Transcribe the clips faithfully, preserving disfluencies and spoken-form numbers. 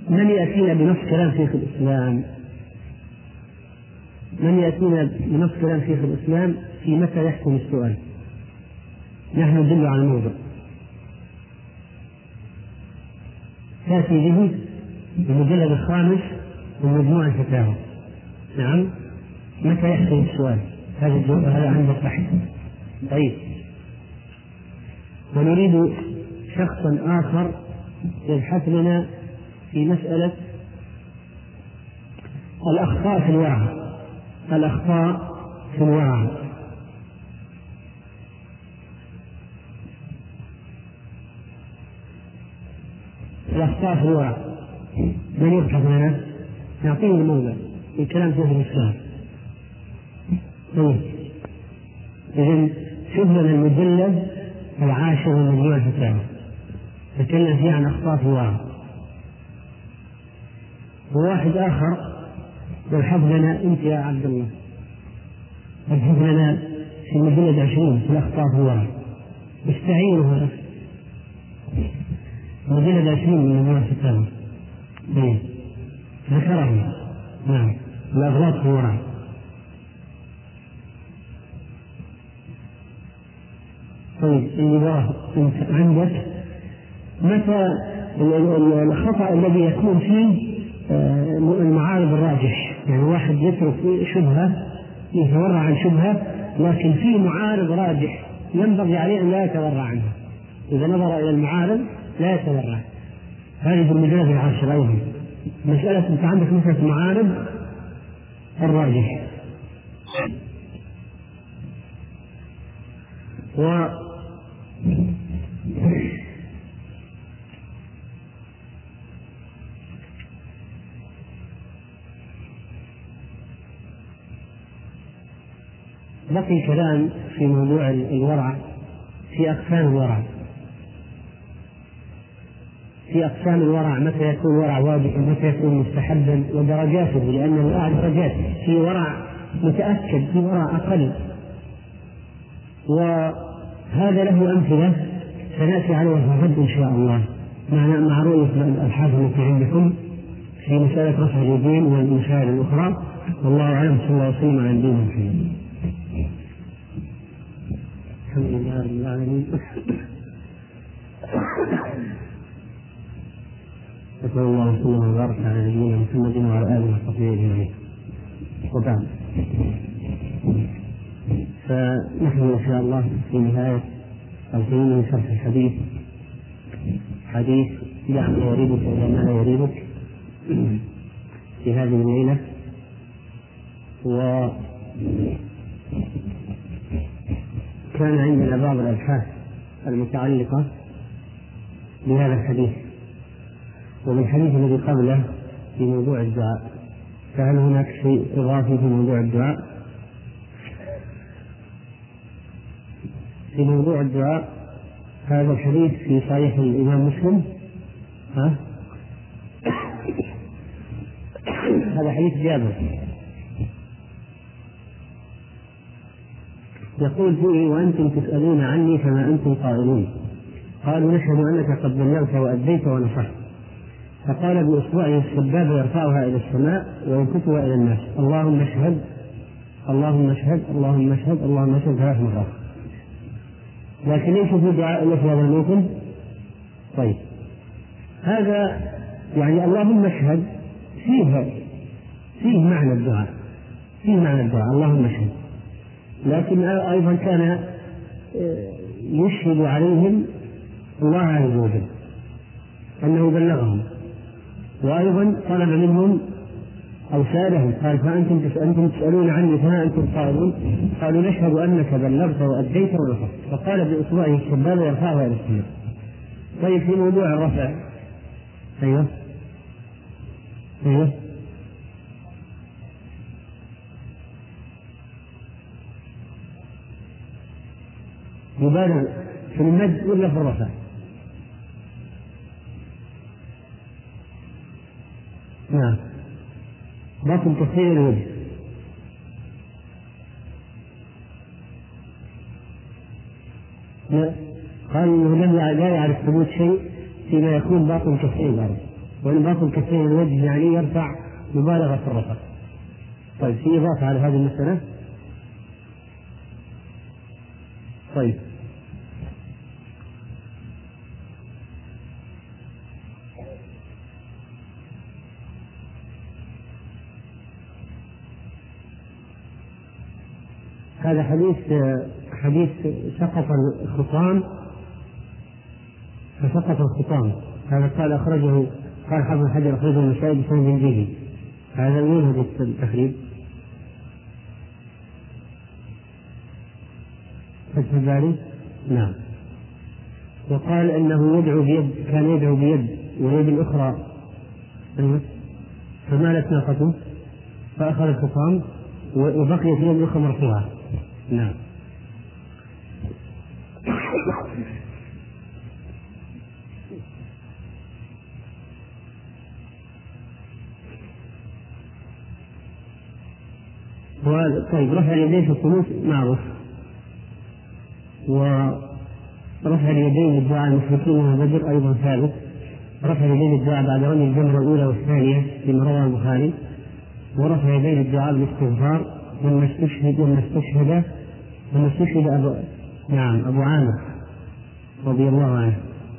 من يأتينا بنص كلام شيخ الإسلام؟ من يأتينا بنص كلام شيخ الإسلام في متى يحكم السؤال؟ نحن ندل على الموضوع. تأتي به المجلد الخامس من مجموع الفتاوى. نعم. متى يحكم السؤال؟ هذا هذا عند البحث. طيب. ونريد شخصا آخر يبحث لنا في مسألة الأخطاء في الورع. الأخطاء في الورع. الأخطاء في الورع. من يبحث لنا؟ نعطيه الموضع في كلام شيخ الإسلام. طيب. إذن شوف لنا المجلد العاشر من مجموع الفتاوى تكلم فيه عن أخطاء في الورع. وواحد آخر يبحث لنا أنت يا عبد الله، يبحث لنا في المجلد عشرين في الأخطاء في الورع. استعينوا مجلد عشرين من مجموع الفتاوى. طيب. ذكره. نعم. الأغلاط في الورع. طيب. اللي أنت عندك متى الخطأ الذي يكون فيه المعارض الراجح، يعني واحد يترك شبهة يتورع عن شبهة لكن في معارض راجح ينبغي عليه أن لا يتورع عنها، إذا نظر إلى المعارض لا يتورع. هذه المجلد العاشر أيضا مسألة. أنت عندك مسألة معارض الراجح. و بقي كلام في موضوع الورع، في أقسام الورع. في أقسام الورع متى يكون ورع واجب ومتى يكون مستحبا ودرجاته، لأن الورع درجات، في ورع متأكد في ورع أقل، وهذا له أمثلة سنأتي عليها غد إن شاء الله مع رؤية الأبحاث التي عندكم في مسألة رفع اليدين والمسائل الأخرى. والله أعلم. صلى الله وسلم على نبينا محمد. الحمد لله رب العالمين. أسأل الله وسلم وبارك على نبينا محمد وعلى آله وصحبه أجمعين. وبعد، فنحن إن شاء الله في نهاية القيم من شرح الحديث، حديث دع ما يريبك إلى ما لا يريبك، في هذه الليلة. وكان عندنا بعض الأبحاث المتعلقة بهذا الحديث ومن الحديث الذي قبله في موضوع الدعاء. فهل هناك شيء إضافي في موضوع الدعاء؟ في موضوع الدعاء هذا الحديث في صحيح الإمام مسلم. ها؟ هذا حديث جابر يقول فيه: وأنتم تسألون عني فما أنتم قائلون. قالوا: نشهد أنك قد بلغت وأديت ونصحت. فقال بإصبعه السبابة يرفعها إلى السماء وينكتها إلى الناس: اللهم اشهد اللهم اشهد اللهم اشهد اللهم اشهد ثلاث مرات. لكن ليس في دعاء إلا في هذا الموطن. طيب، هذا يعني اللهم اشهد فيه فيه معنى الدعاء، فيه معنى الدعاء اللهم اشهد، لكن أيضا كان يشهد عليهم الله عز وجل أنه بلغهم، وأيضا طلب منهم أو سألهم قال: فأنتم أنتم تسألون عني فما أنتم قائلون. قالوا: نشهد أنك بلغت وأديت ونصحت. فقال بإصبعه السبابة يرفعها إلى السماء. طيب، في موضوع الرفع. أيوه أيوه يبالغ في المد ولا في الرفع؟ نعم، باطن تخيل الوجه. لا، قال إنه لا يعرف ثبوت شيء فيما يكون باطن تخيل الأرض، وإنباط الكفين الوجه يعني يرفع مبالغة في الرفع. طيب في إضافة على هذه المسألة؟ طيب هذا حديث حديث سقط الخطام فسقط الخطام، هذا قال أخرجه قال حافظ حجر أخرجه النسائي بسند جيد. هذا من هذا التخريج فتح الباري. نعم. وقال إنه يدعو بيد، كان يدعو بيد ويد الأخرى فمالت ناقته فأخذ الخطام وبقيت يد الأخرى مرفوعة. نعم. طيب رفع اليدين في القنوت معروف، ورفع اليدين للدعاء المشركين من بدر أيضا ثابت. رفع اليدين للدعاء بعد رمي الجمرة الأولى والثانية فيما رواه البخاري، ورفع يدين للدعاء بالاستغفار لما استشهد لما استشهد لما استشهد أبو نعم أبو عامر رضي الله عنه،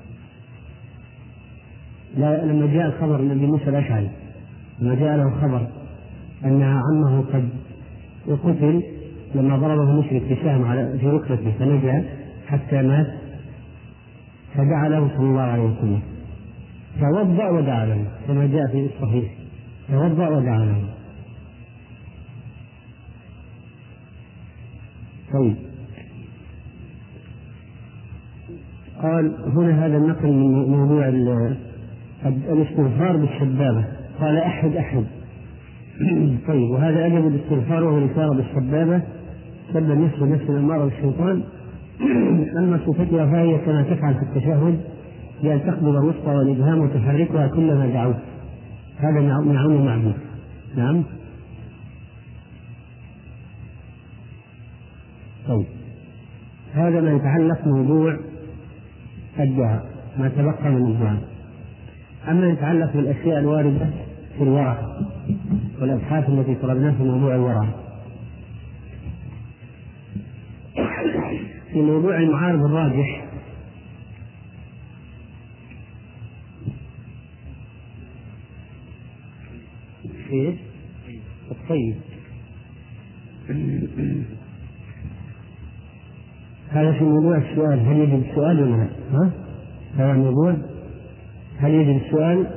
لا لما جاء الخبر النبي موسى الأشعري لما جاء له خبر أن عمه قد قتل لما ضربه المشرك بسهم على في ركبته فنجا حتى مات، فدعا له صلى الله عليه وسلم توضأ ودعا له كما جاء في الصحيح، توضأ ودعا له. طيب قال هنا هذا النقل من موضوع الاستغفار بالسبابة، قال أحد أحد. طيب وهذا أدب الاستغفار وهو الإشارة بالسبابة سب النفس ونفس الأمارة بالشيطان. أما صفتها فهي كما تفعل في التشهد بأن تقبض الوسطى والإبهام وتحركها كلما دعوت، هذا معون معبود. نعم. طيب هذا ما يتعلق موضوع الدعاء ما تبقى من الدعاء. أما يتعلق بالأشياء الواردة في الورع والأبحاث التي طلبناها في موضوع الورع، في موضوع المعارض الراجح في الطيب هذا في موضوع السؤال، هل يجب السؤال ولا لا؟ ها؟ هذا الموضوع هل يجب السؤال؟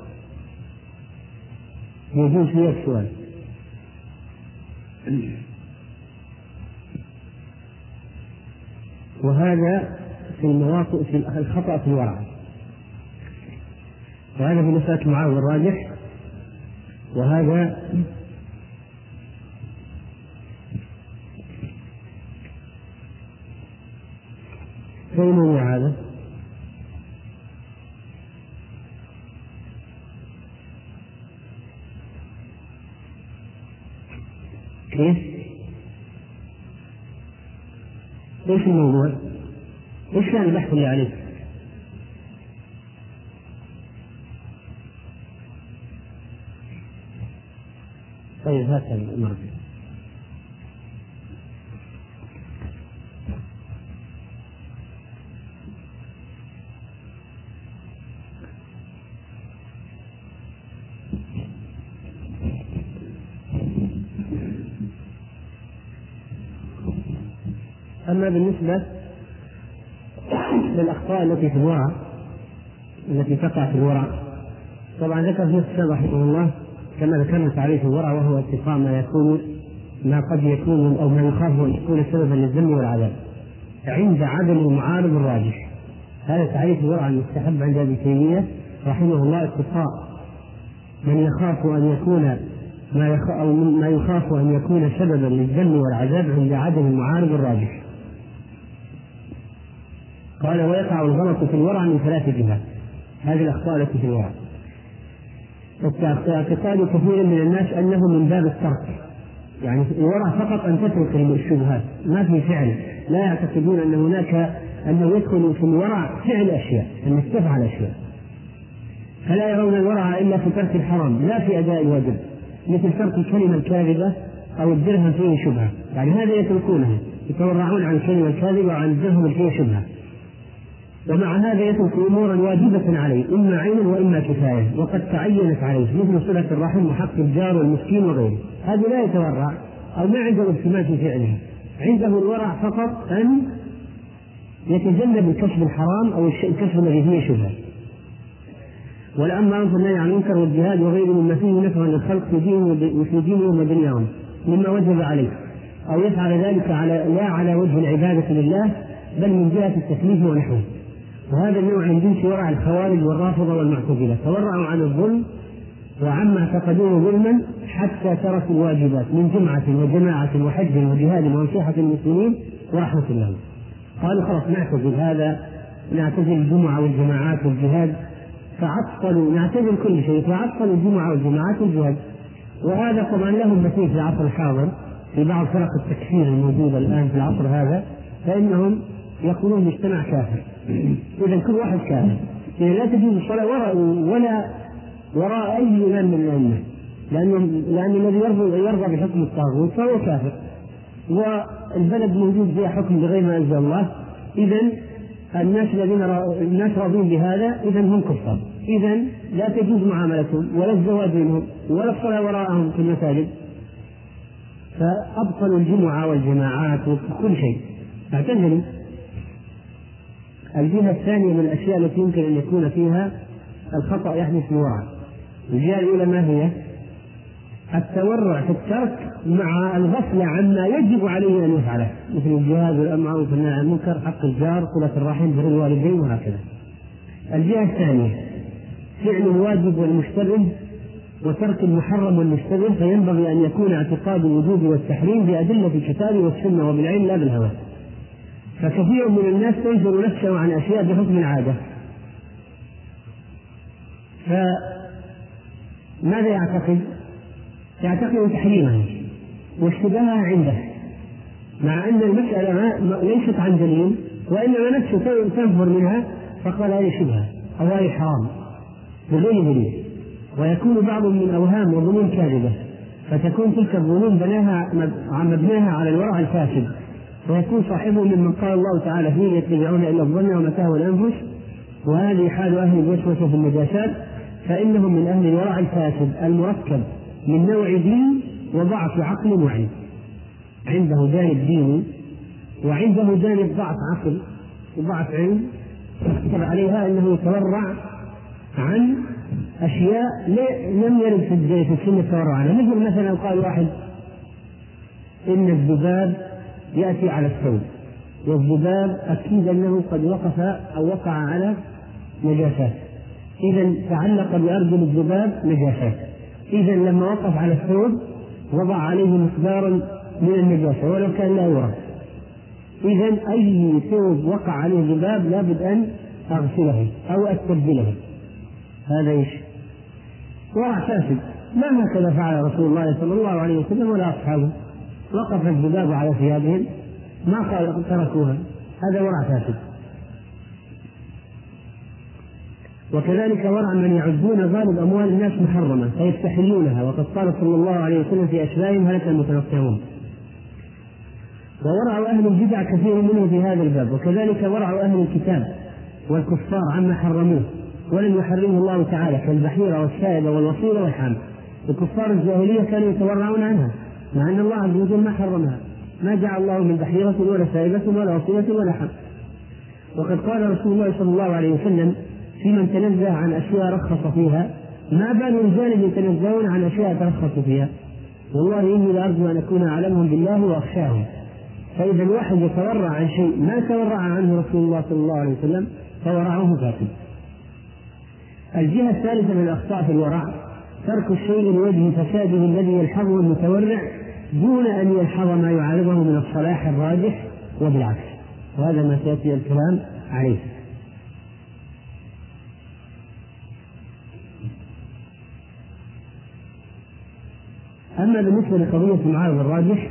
يجوز فيه السؤال. وهذا في المواقع في الخطأ في الورع، وهذا في مسألة المعارض الراجح، وهذا في موضوع هذا كيف؟ ايش الموضوع؟ ايش كان البحث اللي عليه؟ طيب هكذا المرجع. أما بالنسبة للأخطاء التي في الورع التي تقع في الورع، طبعا ذكر في الكتاب رحمه الله كما ذكرنا تعريف الورع، وهو اتقاء ما يكون ما قد يكون أو ما يخاف أن يكون سببا للذم والعذاب عند عدم المعارض الراجح. هذا تعريف الورع المستحب عند ابن تيمية رحمه الله، اتقاء من يخاف أن يكون ما يخ... أو ما يخاف أن يكون سببا للذم والعذاب عند عدم المعارض الراجح. قال ويقع الغلط في الورع من ثلاث جهات، هذه الأخطاء التي في الورع. اعتقاد كثير من الناس أنه من باب الترك، يعني الورع فقط أن تترك الشبهات، ما في فعل، لا يعتقدون أن هناك أنه يدخل في الورع فعل أشياء، أنك تفعل أشياء. فلا يرون الورع إلا في ترك الحرام لا في أداء الواجب، مثل ترك الكلمة الكاذبة أو الدرهم فيه شبهة، يعني هذا يتركونه، يتورعون عن الكلمة الكاذبة وعن الدرهم فيه شبهة، ومع هذا يترك أمورا واجبة عليه إما عينا وإما كفاية وقد تعينت عليه، مثل صلة الرحم وحق الجار والمسكين وغيره. هذا لا يتورع أو ما عنده التماس في فعله، عنده الورع فقط أن يتجنب الكسب الحرام أو الكسب الذي فيه شبهة. والأمر أنت النهي عن المنكر والجهاد وغيره مما فيه نفع للخلق في دينهم ودنياهم مما وجب عليه، أو يفعل ذلك على لا على وجه العبادة لله بل من جهة التكليف ونحوه. وهذا النوع من جنس ورع الخوارج والرافضة والمعتزلة، تورعوا عن الظلم وعما اعتقدوه ظلما حتى تركوا الواجبات من جمعة وجماعة وحج وجهاد ونصيحة المسلمين ورحمة الله. قالوا خلاص نعتزل هذا، نعتزل الجمعة والجماعات والجهاد، فعطلوا نعتزل كل شيء فعطلوا الجمعة والجماعات والجهاد. وهذا طبعا لهم مثيل في العصر الحاضر في بعض فرق التكفير الموجودة الآن في العصر هذا، فإنهم يقولون مجتمع كافر، إذا كل واحد كافر، إذا لا تجوز الصلاة وراء ولا وراء أي إمام من الأئمة، لأن لأن الذي يرضى يرضى بحكم الطاغوت فهو كافر، والبلد موجود فيها حكم بغير ما أنزل الله، إذا الناس الذين الناس راضين بهذا إذا هم كفار، إذا لا تجوز معاملتهم ولا الزواج منهم ولا الصلاة وراءهم في المساجد، فأبطلوا الجمعة والجماعات وكل شيء اعتزلوا. الجهة الثانية من الأشياء التي يمكن أن يكون فيها الخطأ يحدث في الورع، الجهة الأولى ما هي؟ التورع في الترك مع الغفلة عما يجب عليه أن يفعله، مثل الجهاد والأمر والنهي عن المنكر، حق الجار، صلة الرحم، بر الوالدين وهكذا. الجهة الثانية فعل الواجب والمشتبه وترك المحرم والمشتبه، فينبغي أن يكون اعتقاد الوجوب والتحريم بأدلة الكتاب والسنة وبالعلم لا بالهوى. فكثير من الناس تنزل نفسه عن أشياء بحكم العادة، فماذا يعتقد؟ يعتقد تحريمها واشتباهها عنده، مع أن المسألة ما ليست عن دليل وإنما نفسه تنفر منها، فقال هذه شبهة أو هذه حرام بغير دليل. ويكون بعض من أوهام وظنون كاذبة، فتكون تلك الظنون بناها مبناها على الورع الفاسد، ويكون صاحبه ممن قال الله تعالى فيه يتبعون إلا الظن وما تهوى الأنفس، وهذه حال أهل الوسوسة في النجاسات، فإنهم من أهل الورع الفاسد المركب من نوع دين وضعف عقل وعلم، عنده جانب ديني وعنده جانب ضعف عقل وضعف علم، يكتب عليها أنه يتورع عن أشياء لم يرد في السنة التورع عنها. مثل مثلا قال واحد إن الذباب يأتي على الثوب، والذباب أكيد أنه قد وقف أو وقع على نجاسات، إذا تعلق بأرجل الذباب نجاسات، إذا لما وقف على الثوب وضع عليه مقدارا من النجاسة ولو كان لا يرى، إذا أي ثوب وقع عليه ذباب لابد أن أغسله أو أستبدله. هذا إيش؟ ورع فاسد، ما هكذا فعل رسول الله صلى الله عليه وسلم ولا أصحابه، وقف الذباب على ثيابهم ما قال تركوها، هذا ورع فاسد. وكذلك ورع من يعدون غالب أموال الناس محرمة فيستحلونها، وقد قال صلى الله عليه وسلم في أشباههم هلك المتنطعون. وورع أهل البدع كثير منه في هذا الباب، وكذلك ورع أهل الكتاب والكفار عما حرموه ولم يحرمه الله تعالى، كالبحيرة والسائبة والوصيلة والحام. الكفار الجاهلية كانوا يتورعون عنها مع أن الله عز وجل ما حرمها، ما جعل الله من بحيرة ولا سائبة ولا وصيلة ولا حام. وقد قال رسول الله صلى الله عليه وسلم في من تنزه عن أشياء رخص فيها ما بال رجال يتنزهون عن أشياء ترخص فيها، والله إني لأرجو أن أكون أعلمهم بالله وأخشاهم. فإذا الواحد يتورع عن شيء ما تورع عنه رسول الله صلى الله عليه وسلم فورعه فاسد. الجهة الثالثة من الأخطاء في الورع ترك الشيء لوجه فساده الذي يلحظه المتورع دون أن يلحظ ما يعارضه من الصلاح الراجح وبالعكس، وهذا ما سيأتي الكلام عليه. أما بالنسبة لقضية المعارض الراجح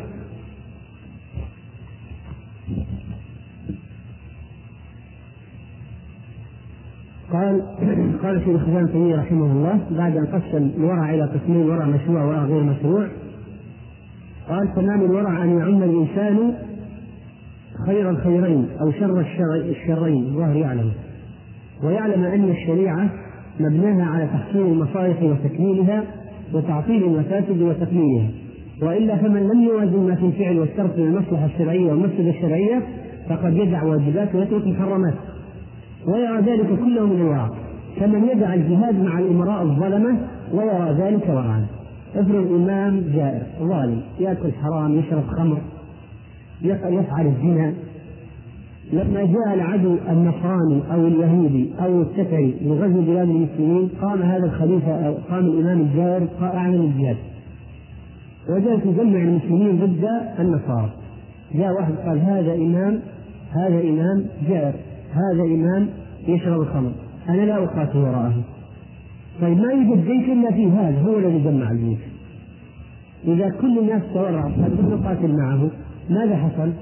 قال قال شيخ الإسلام تيمية رحمه الله بعد أن قسم الورع إلى قسمين: ورع مشروع ورع غير مشروع، قال: تمام الورع أن يعم الإنسان خير الخيرين أو شر الشرين، الله يعلم، ويعلم أن الشريعة مبناها على تحصيل المصالح وتكميلها وتعطيل المفاسد وتقليلها، وإلا فمن لم يوازن ما في الفعل والترك للمصلحة الشرعية والمفسدة الشرعية فقد يدع واجبات ويترك محرمات، ويرى ذلك كله من الورع، كمن يدع الجهاد مع الأمراء الظلمة ويرى ذلك ورعا. افرض إمام جائر ظالم يأكل حرام، يشرب خمر، يفعل الزنا، لما جاء العدو النصراني أو اليهودي أو التتري لغزو بلاد المسلمين قام هذا الخليفة أو قام الإمام الجائر أعلن الجهاد وجاء تجمع المسلمين ضد النصارى. جاء واحد قال: هذا إمام هذا إمام جائر، هذا إمام يشرب الخمر، أنا لا أقاتل وراءه. طيب ما يوجد جيش إلا فيه هذا، هو الذي جمع الجيش. إذا كل الناس تورع قد نقاتل معه، ماذا حصل؟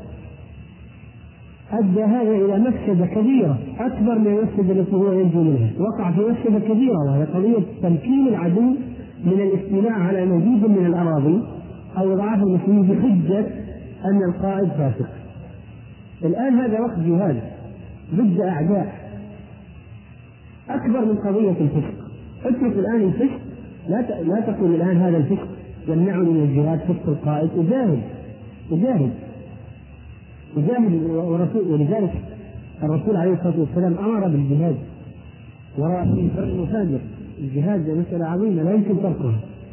أدى هذا إلى مفسدة كبيرة أكبر من المفسدة التي هو ينجو منها، وقع في مفسدة كبيرة، وهي قضية تمكين العدو من الاستيلاء على مزيد من الأراضي أو إضعاف المسلمين بحجة أن القائد فاسق. الآن هذا وقت جهاد ضد أعداء أكبر من قضية الفسق. اترك الآن الفسق، لا لا تقول الآن هذا الفسق يمنعني من الجهاد، فسق القائد، وجاهد وجاهد وجاهد ورسول. ولذلك الرسول عليه الصلاة والسلام أمر بالجهاد وراء الفرق المفاجر. الجهاد مسألة عظيمة لا يمكن تركها.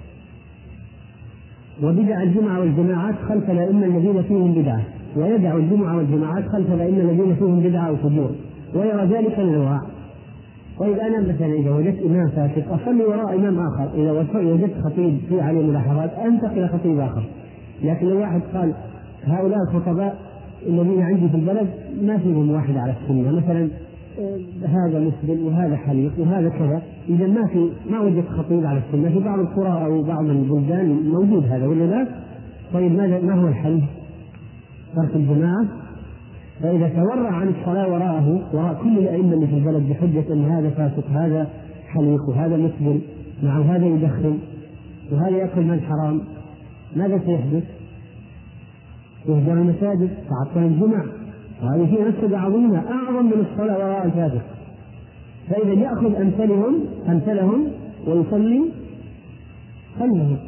وبدع الجمعة والجماعات خلف الأئمة الذين فيهم بدعة، ويدع الجمعة والجماعات خلف الأئمة الذين فيهم بدعة أو فجور، ويرى ذلك من الورع. طيب أنا مثلا إذا وجدت إمام فاسق أصلي وراء إمام آخر، إذا وجدت خطيب في عليه ملاحظات أنتقل إلى خطيب آخر. لكن لو واحد قال هؤلاء الخطباء الذين عندي في البلد ما فيهم واحد على السنة، مثلا هذا مسلم وهذا حليق وهذا كذا، إذا ما في ما وجدت خطيب على السنة في بعض القرى أو بعض البلدان موجود هذا ولا لا؟ طيب ماذا ما هو الحل؟ ترك الجماعة. فإذا تورع عن الصلاة وراءه وراء كل الأئمة اللي في البلد بحجة أن هذا فاسق، هذا حليق، وهذا مسلم، مع هذا يدخن وهذا يأكل من حرام، ماذا سيحدث؟ يهدر المساجد، تعطل الجمع، وهذه فيها مفسدة عظيمة أعظم من الصلاة وراء الفاسق. فإذا يأخذ أمثلهم أمثلهم ويصلي خلهم.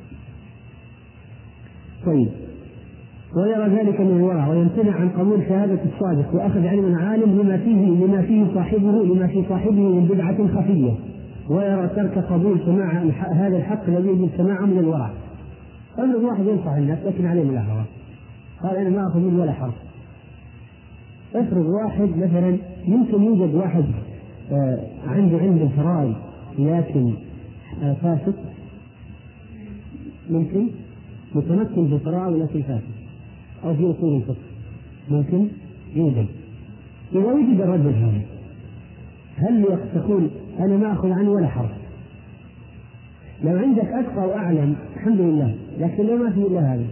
طيب، ويرى ذلك من الورع ويمتنع عن قبول شهادة الصادق وأخذ علم عالم لما فيه لما فيه صاحبه لما في صاحبه من بدعة خفية، ويرى ترك قبول سماع هذا الحق الذي يجب سماعه من الورع. أمر واحد ينصح الناس لكن عليه ملاحظة، قال أنا ما أخذ منه ولا حرف. افرض واحد مثلا يمكن يوجد واحد آه عنده علم الفرائض لكن آه فاسق، ممكن متمكن في الفرائض لكن فاسق، أو في أصول الفقه ممكن يوجد. إذا وجد الرجل هذا هل تقول أنا ما أخذ عنه ولا حرف؟ لو عندك أتقى وأعلم الحمد لله، لكن لو ما في إلا هذا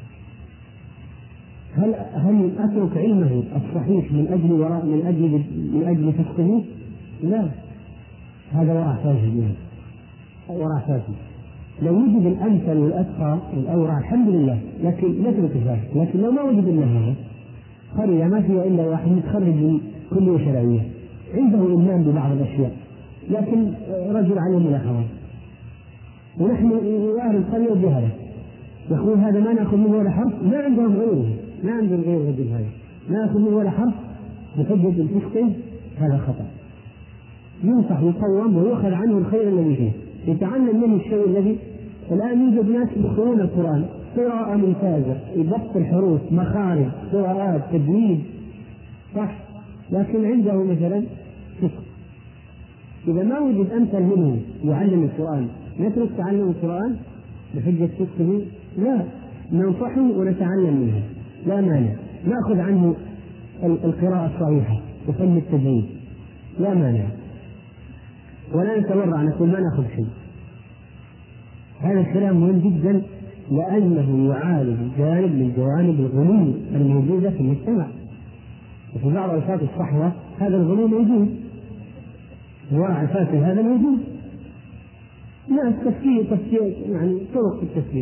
هل هل أترك علمه الصحيح من أجل وراء من أجل من أجل فسقه؟ لا، هذا وراء فاسد، وراء فاسد. لو وجد الأمثل والأتقى والأورع الحمد لله، لكن نترك ذلك. لكن لو ما وجد إلا هذا قرية ما فيها إلا واحد متخرج من كلية شرعية عنده إيمان ببعض الأشياء لكن رجل عليه ملاحظة، ونحن أهل القرية جهلة يقول هذا ما نأخذ منه ولا حرف، ما عندهم غيره، ما عندهم غير الرجل هذا ما نأخذ منه ولا حرف بحجة الفسق، هذا خطأ. ينصح يقوم ويؤخذ عنه الخير الذي فيه، يتعلم منه الشيء الذي الآن يوجد ناس يقرؤون القرآن قراءة ممتازة، يضبط الحروف، مخارج، قراءات، تجويد صح، لكن عنده مثلا فسق. إذا ما وجد أمثل منه يعلم القرآن نترك تعلم القرآن بحجة فسقه؟ لا، ننصحه ونتعلم منه لا مانع، نأخذ عنه القراءة الصحيحة وفن التجويد لا مانع، ولا نتورع نقول ما نأخذ شيء. هذا الكلام مهم جدا لأنه يعالج جانب من جوانب الغلو الموجودة في المجتمع. وفي بعض أوقات الصحوة هذا الغلو موجود، الورع الفاسد هذا موجود. لا التفكير تفكير يعني طرق التفكير.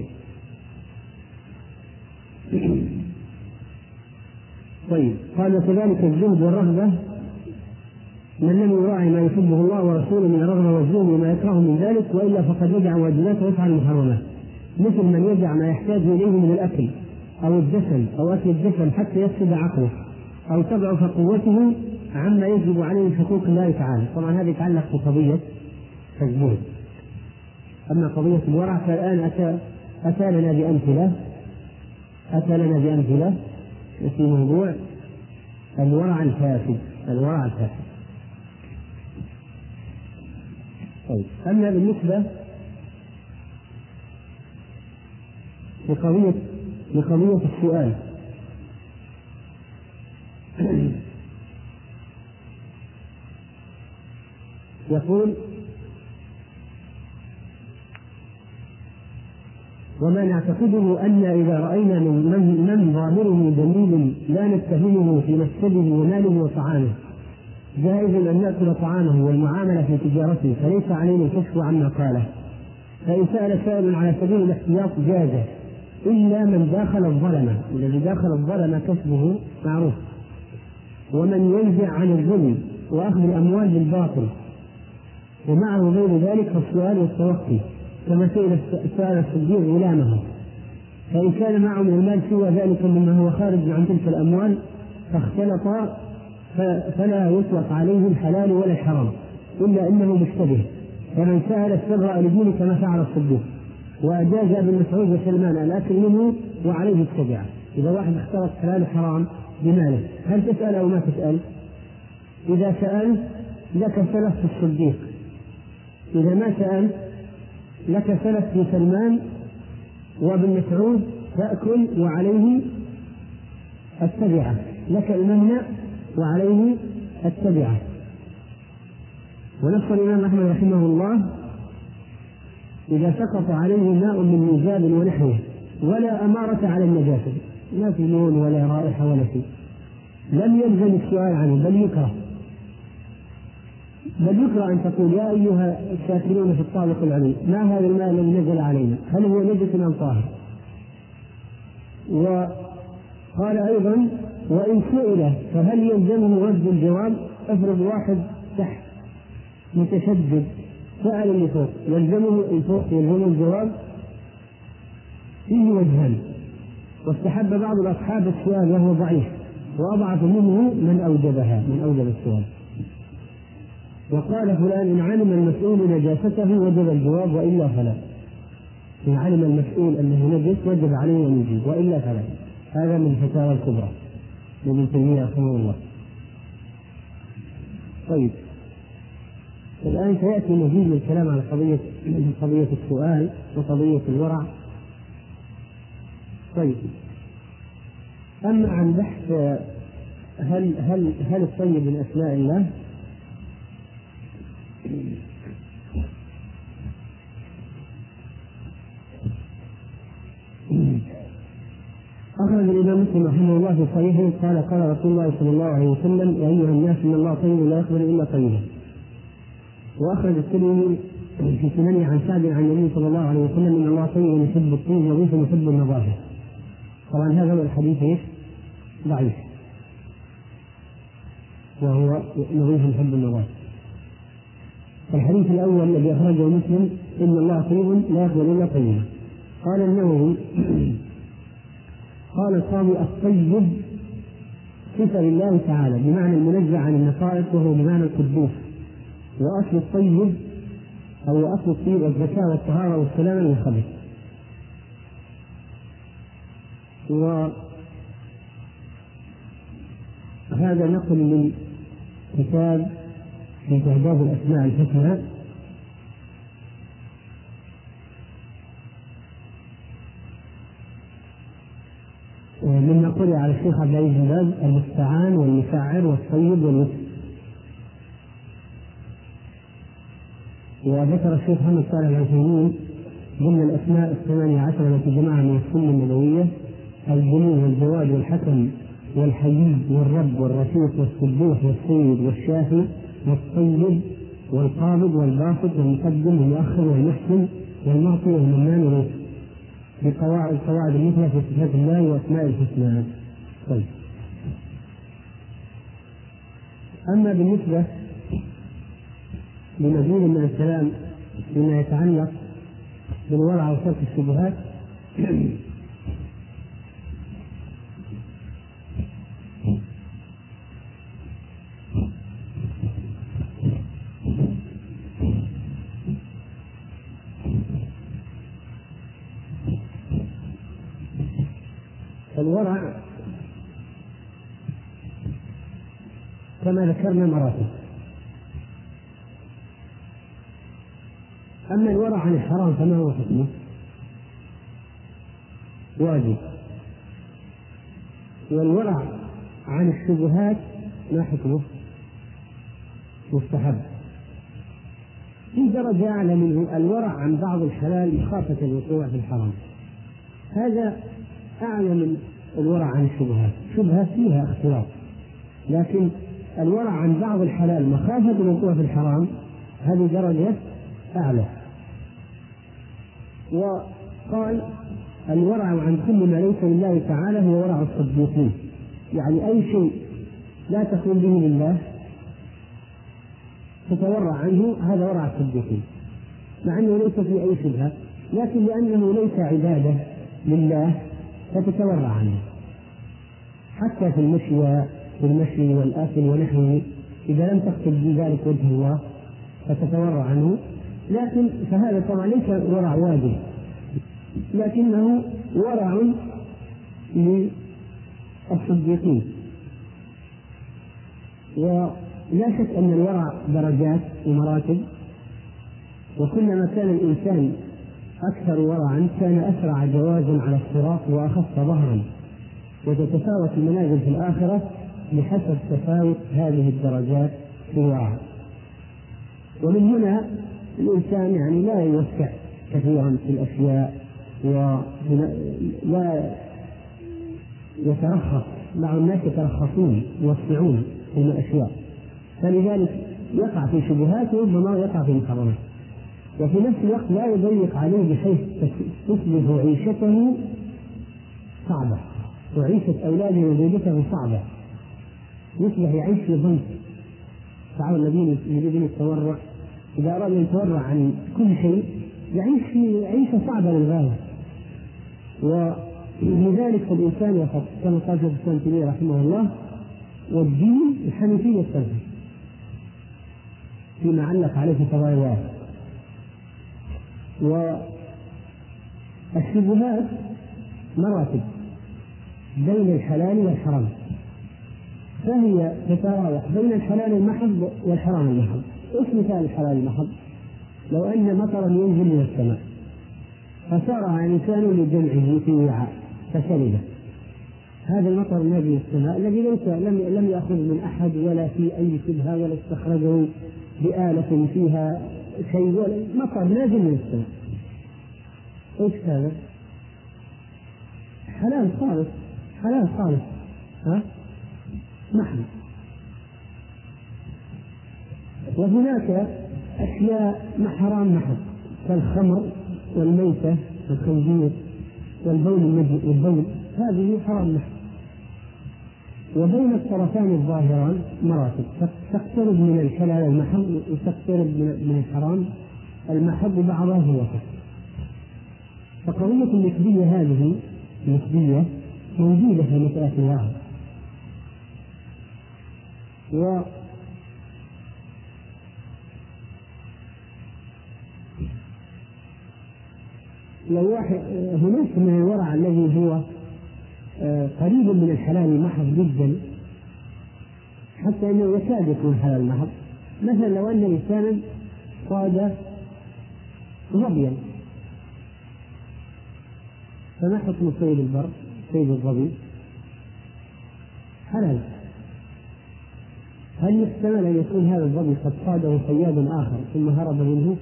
طيب قال وكذلك الزهد والرغبة، من لم يراعي ما يحبه الله ورسوله من الرغبة والزهد وما يكره من ذلك، وإلا فقد يدع واجبات ويفعل المحرمات، مثل من يدع ما يحتاج إليه من الأكل أو الدسم أو أكل الدسم حتى يفسد عقله أو تضعف قوته عما يجب عليه من حقوق الله تعالى. طبعا هذا يتعلق بقضية الزهد. أما قضية الورع فالآن أتى, أتى لنا بأمثلة أتى لنا بأمثلة في موضوع الورع الفاسد. الورع الفاسد. طيب أما بالنسبة لقضية لقضية السؤال يقول وما نعتقده أن إذا رأينا من, من ظاهره دليل لا نتهمه في مسجده وماله وطعامه جائز أن نأكل طعامه والمعاملة في تجارته، فليس علينا الكشف عما قاله. فإن سأل سائل على سبيل الاحتياط جاز، إلا من داخل الظلمة، الذي داخل الظلمة كسبه معروف، ومن ينزع عن الظلم وأخذ الأموال بالباطل ومعه غير ذلك فالسؤال والتوقي، كما سأل الصديق غلامه، فإن كان معه من المال سوى ذلك مما هو خارج عن تلك الأموال فاختلط فلا يطلق عليه الحلال ولا الحرام، إلا أنه مشتبه. فمن سأل استبرأ لدينه كما فعل الصديق، وأجاز ابن مسعود وسلمان الأكل منه وعليه التبعة. إذا واحد اختلط حلال وحرام بماله هل تسأل أو ما تسأل؟ إذا سأل لك سلف في الصديق، إذا ما سأل لك سلف في سلمان وابن مسعود تأكل وعليه التبعة، لك الممنع وعليه التبعة. ونص الإمام أحمد رحمه الله إذا سقط عليه ماء من ميزاب ونحوه ولا أمارة على النجاسة، لا في لون ولا رائحة ولا شيء، لم يلزم السؤال عنه، بل يكره بل يكره أن تقول يا أيها الساكنون في الطابق العلوي ما هذا الماء الذي نزل علينا، هل هو نجس أم طاهر؟ وقال أيضا وإن سئل فهل يلزمه رد الجواب؟ افرض واحد تحت متشدد سأل اللي فوق، يلزمه الفوق يلزمه الجواب؟ فيه وجهان، واستحب بعض الأصحاب السؤال وهو ضعيف، وأضعف منه من أوجبها من أوجب السؤال. وقال فلان إن علم المسؤول نجاسته وجب الجواب وإلا فلا، إن علم المسؤول أنه نجس وجب عليه أن يجيب وإلا فلا. هذا من الفتاوى الكبرى لابن تيمية رحمه الله. طيب الآن سيأتي مزيد من الكلام على قضية قضية السؤال وقضية الورع. طيب أما عن بحث هل هل هل الطيب من أسماء الله، أخرج الإمام مسلم رحمه الله في صحيحه قال قال رسول الله صلى الله عليه وسلم يا أيها الناس إن الله طيب لا يقبل إلا طيبا. وأخرج الترمذي في سننه عن سعد عن النبي صلى الله عليه وسلم إن الله طيب يحب الطيب نظيف يحب النظافة. طبعا هذا هو الحديث ضعيف، وهو نظيف يحب النظافة. الحديث الأول الذي أخرجه مسلم إن الله طيب لا يقبل إلا طيبا. قال النووي قال القاضي الطيب صفة لله تعالى بمعنى المنزه عن النقائص وهو بمعنى القدوس، وأصل الطيب أو أصل الطيب الزكاة والطهارة والسلامة من الخبث. وهذا نقل من كتاب في تعداد الأسماء الحسنى مما قرئ على الشيخ عبد العزيز بن باز المستعان والمسعر والطيب والوسط. وذكر الشيخ محمد صالح العثيمين ضمن الأسماء الثمانية عشر التي جمعها من السنة النبوية الجميل والجواد والحكم والحيي والرب والرفيق والصبوح والسيد والشافي والطيب والقابض والباسط والمقدم والمؤخر والمحسن والمعطي والمنان والرزق بقواعد القواعد المثلى في صفات الله وأسماء الحسنى. طيب. أما بالنسبة لمزيد من الكلام فيما يتعلق بالورع وترك الشبهات، الورع كما ذكرنا مراتب. أما الورع عن الحرام فما هو حكمه؟ واجب. والورع عن الشبهات ما حكمه؟ مستحب. في درجة أعلى منه الورع عن بعض الحلال مخافة الوقوع في الحرام، هذا أعلى من الورع عن الشبهات. شبهات فيها اختلاط، لكن الورع عن بعض الحلال مخافة الوقوع في الحرام هذه درجة أعلى. وقال الورع عن كل ما ليس لله تعالى هو ورع الصديقين، يعني أي شيء لا تكون به لله تتورع عنه، هذا ورع الصديقين، مع أنه ليس في أي شبهة، لكن لأنه ليس عبادة لله فتتورع عنه. حتى في المشي في المشي والآكل ونحوه إذا لم تقصد بذلك وجه الله فتتورع عنه، لكن فهذا طبعا ليس ورع واجب، لكنه ورع للصديقين. ولا شك أن الورع درجات ومراتب، وكلما كان الإنسان أكثر ورعا كان أسرع جوازا على الصراط وأخف ظهرا، وتتفاوت المنازل في الآخرة بحسب تفاوت هذه الدرجات في الورع. ومن هنا الإنسان يعني لا يوسع كثيرا في الأشياء ولا يترخص، بعض الناس يترخصون يوسعون في الأشياء، فلذلك يقع في شبهات وربما يقع في محرمات، وفي نفس الوقت لا يضيق عليه بحيث تصبح عيشته صعبة وعيشة أولاده وزوجته صعبة، يصبح يعيش في ضنك. تعالوا الذين يريدون التورع إذا أراد أن يتورع عن كل شيء يعيش في عيشة صعبة للغاية. ولذلك الإنسان يخاف كما قال شيخ الإسلام ابن تيمية رحمه الله: والدين الحنيفية السلفية، فيما علق عليه في قضايا. والشبهات مراتب بين الحلال والحرام، فهي تتراوح بين الحلال المحض والحرام المحض. ايش مثال الحلال المحض؟ لو ان مطرا ينزل من السماء فسارع الانسان لجمعه في وعاء فشربه، هذا المطر الذي من السماء الذي ليس لم لم ياخذ من احد ولا في اي شبهه ولا استخرجه بآلة فيها شيء، ولا مطر نازل من السماء، ايش هذا؟ حلال خالص، حلال خالص، ها؟ محض. وهناك أشياء حرام محض كالخمر والميتة والخنزير والبول المجيء والبول، هذه حرام محض. وبين الطرفان الظاهران مراتب، تقترب من الحلال المحض وتقترب من الحرام المحض بعضها هو وسط. فقضية النسبية هذه نسبية موجودة في مسألة الوعي. و لو واحد هناك من الورع الذي هو قريب من الحلال محض جدا حتى انه يكاد يكون حلال محض. مثلا لو ان انسانا صاد ظبيا، فما حكم صيد البر؟ صيد الظبي حلال. هل يحتمل ان يكون هذا الظبي قد صاده صياد اخر ثم هرب منه؟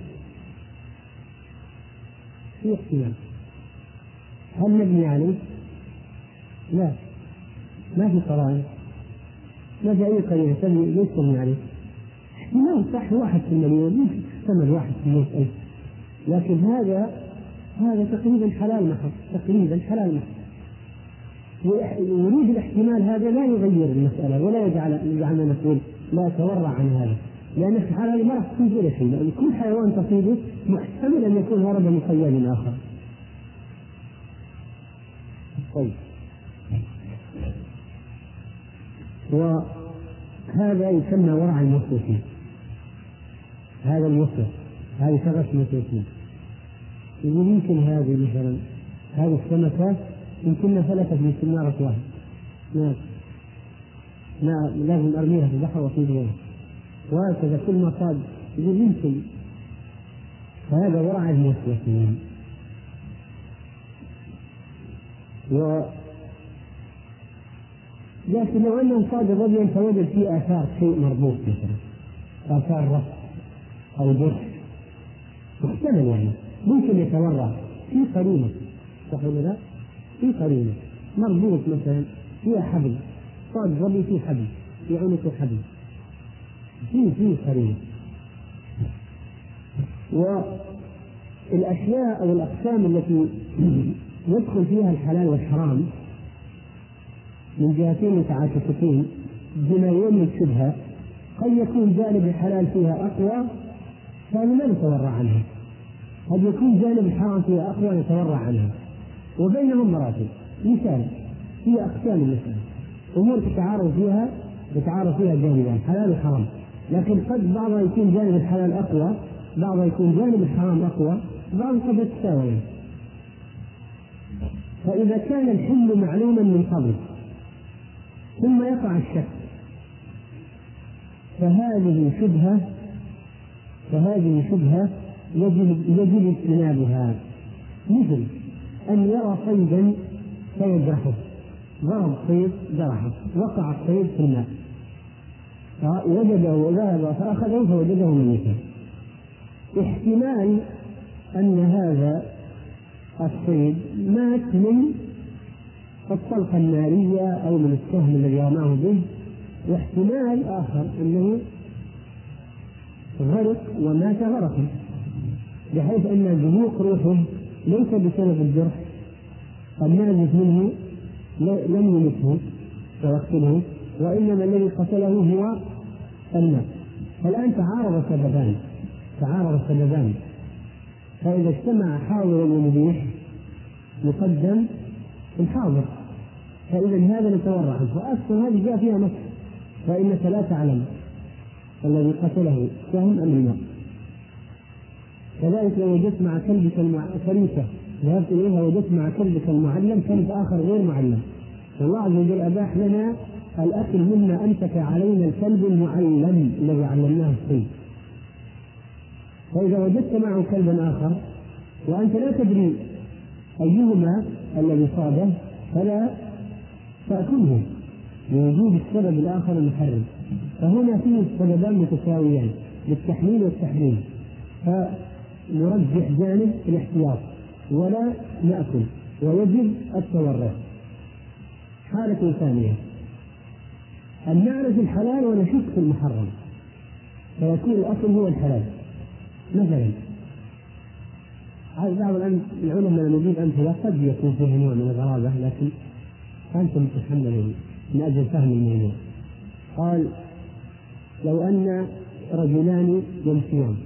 في احتمال. هل نبني عليه؟ لا، ما في قرائن، ما في اي قرينه ليس نبني عليه. احتمال صح واحد في المليون، يحتمل واحد في مئة ألف، لكن هذا هذا تقريبا حلال محض، تقريبا حلال محض. وورود الاحتمال هذا لا يغير المسألة ولا يجعل يجعلنا نقول لا تورع عن هذا، لأن في الحالة هذه ما راح تصيب ولا شيء، لأن كل حيوان تصيبه محتمل أن يكون ورد من صياد آخر. طيب، وهذا يسمى ورع المسلمين، هذا المسلم، هذه شغلة المسلمين. يقول يمكن هذه مثلا هذه السمكة يمكننا فلتت من سنارة واحد، نعم لا لازم أرميها في البحر وأصيب غيره، وهكذا كل ما صاد يقول يمكن. فهذا ورع المسلمين. و لكن لو أنه صاد رجلا فوجد فيه آثار شيء مربوط مثلا آثار رفع أو برش، محتمل يعني ممكن يتورع في قرينة، صح ولا لا؟ في قرينة مربوط مثلا فيها حبل، صاد ربي فيه حبل، في عنق حبل، في في قرينة. والأشياء أو الأقسام التي يدخل فيها الحلال والحرام من جهتين متعاكستين بما يوم الشبهة، قد يكون جانب الحلال فيها أقوى فهذا لا نتورع عنها، قد يكون جانب الحرام فيها أقوى نتورع عنها، وبينهم مراتب. مثال هي أقسام المسألة، أمور تتعارض فيها تتعارض فيها جانبان حلال وحرام، لكن قد بعضها يكون جانب الحلال أقوى، بعضها يكون جانب الحرام أقوى، بعض قد يتساوي. فإذا كان الحل معلوما من قبل ثم يقع الشك فهذه شبهة فهذه شبهة يجب يجب اجتنابها، مثل أن يرى صيدا فيجرحه، ضرب صيد جرحه، وقع الصيد في الماء فوجده وذهب فأخذه فوجده ميتا، احتمال أن هذا الصيد مات من الطلقة النارية أو من السهم الذي رماه به، واحتمال آخر أنه غرق ومات غرقا، بحيث أن جلوق روحه ليس بسبب الجرح النازف منه لم يمته ويقتله، وإنما الذي قتله هو الماء. فالآن تعارض سببان تعارض سببان فإذا اجتمع حاضر ومبيح يقدم الحاضر، فإذا هذا نتورع عنه. فأصلا هذه جاء فيها نص فإنك لا تعلم الذي قتله سهم أم الماء. كذلك لو وجدت مع كلبك فريسة ذهبت إليها وجدت مع كلبك المعلم كلب آخر غير معلم، والله عز وجل أباح لنا الأكل مما أمسك علينا الكلب المعلم الذي علمناه الصيد. فإذا وجدت معه كلبا آخر وأنت لا تدري أيهما الذي صاده فلا تأكله لوجود السبب الآخر المحرم. فهنا فيه السببان متساويان للتحليل والتحريم، فنرجح جانب الاحتياط ولا نأكل، ويجب التورع. حالة ثانية أن نعرف الحلال ونشك في المحرم فيكون الأصل هو الحلال. مثلا بعض العلماء لما يجيب أمثلة قد يكون فيه نوع من الغرابة لكن أنتم تتحملون من أجل فهم الموضوع. قال لو أن رجلان يمشيان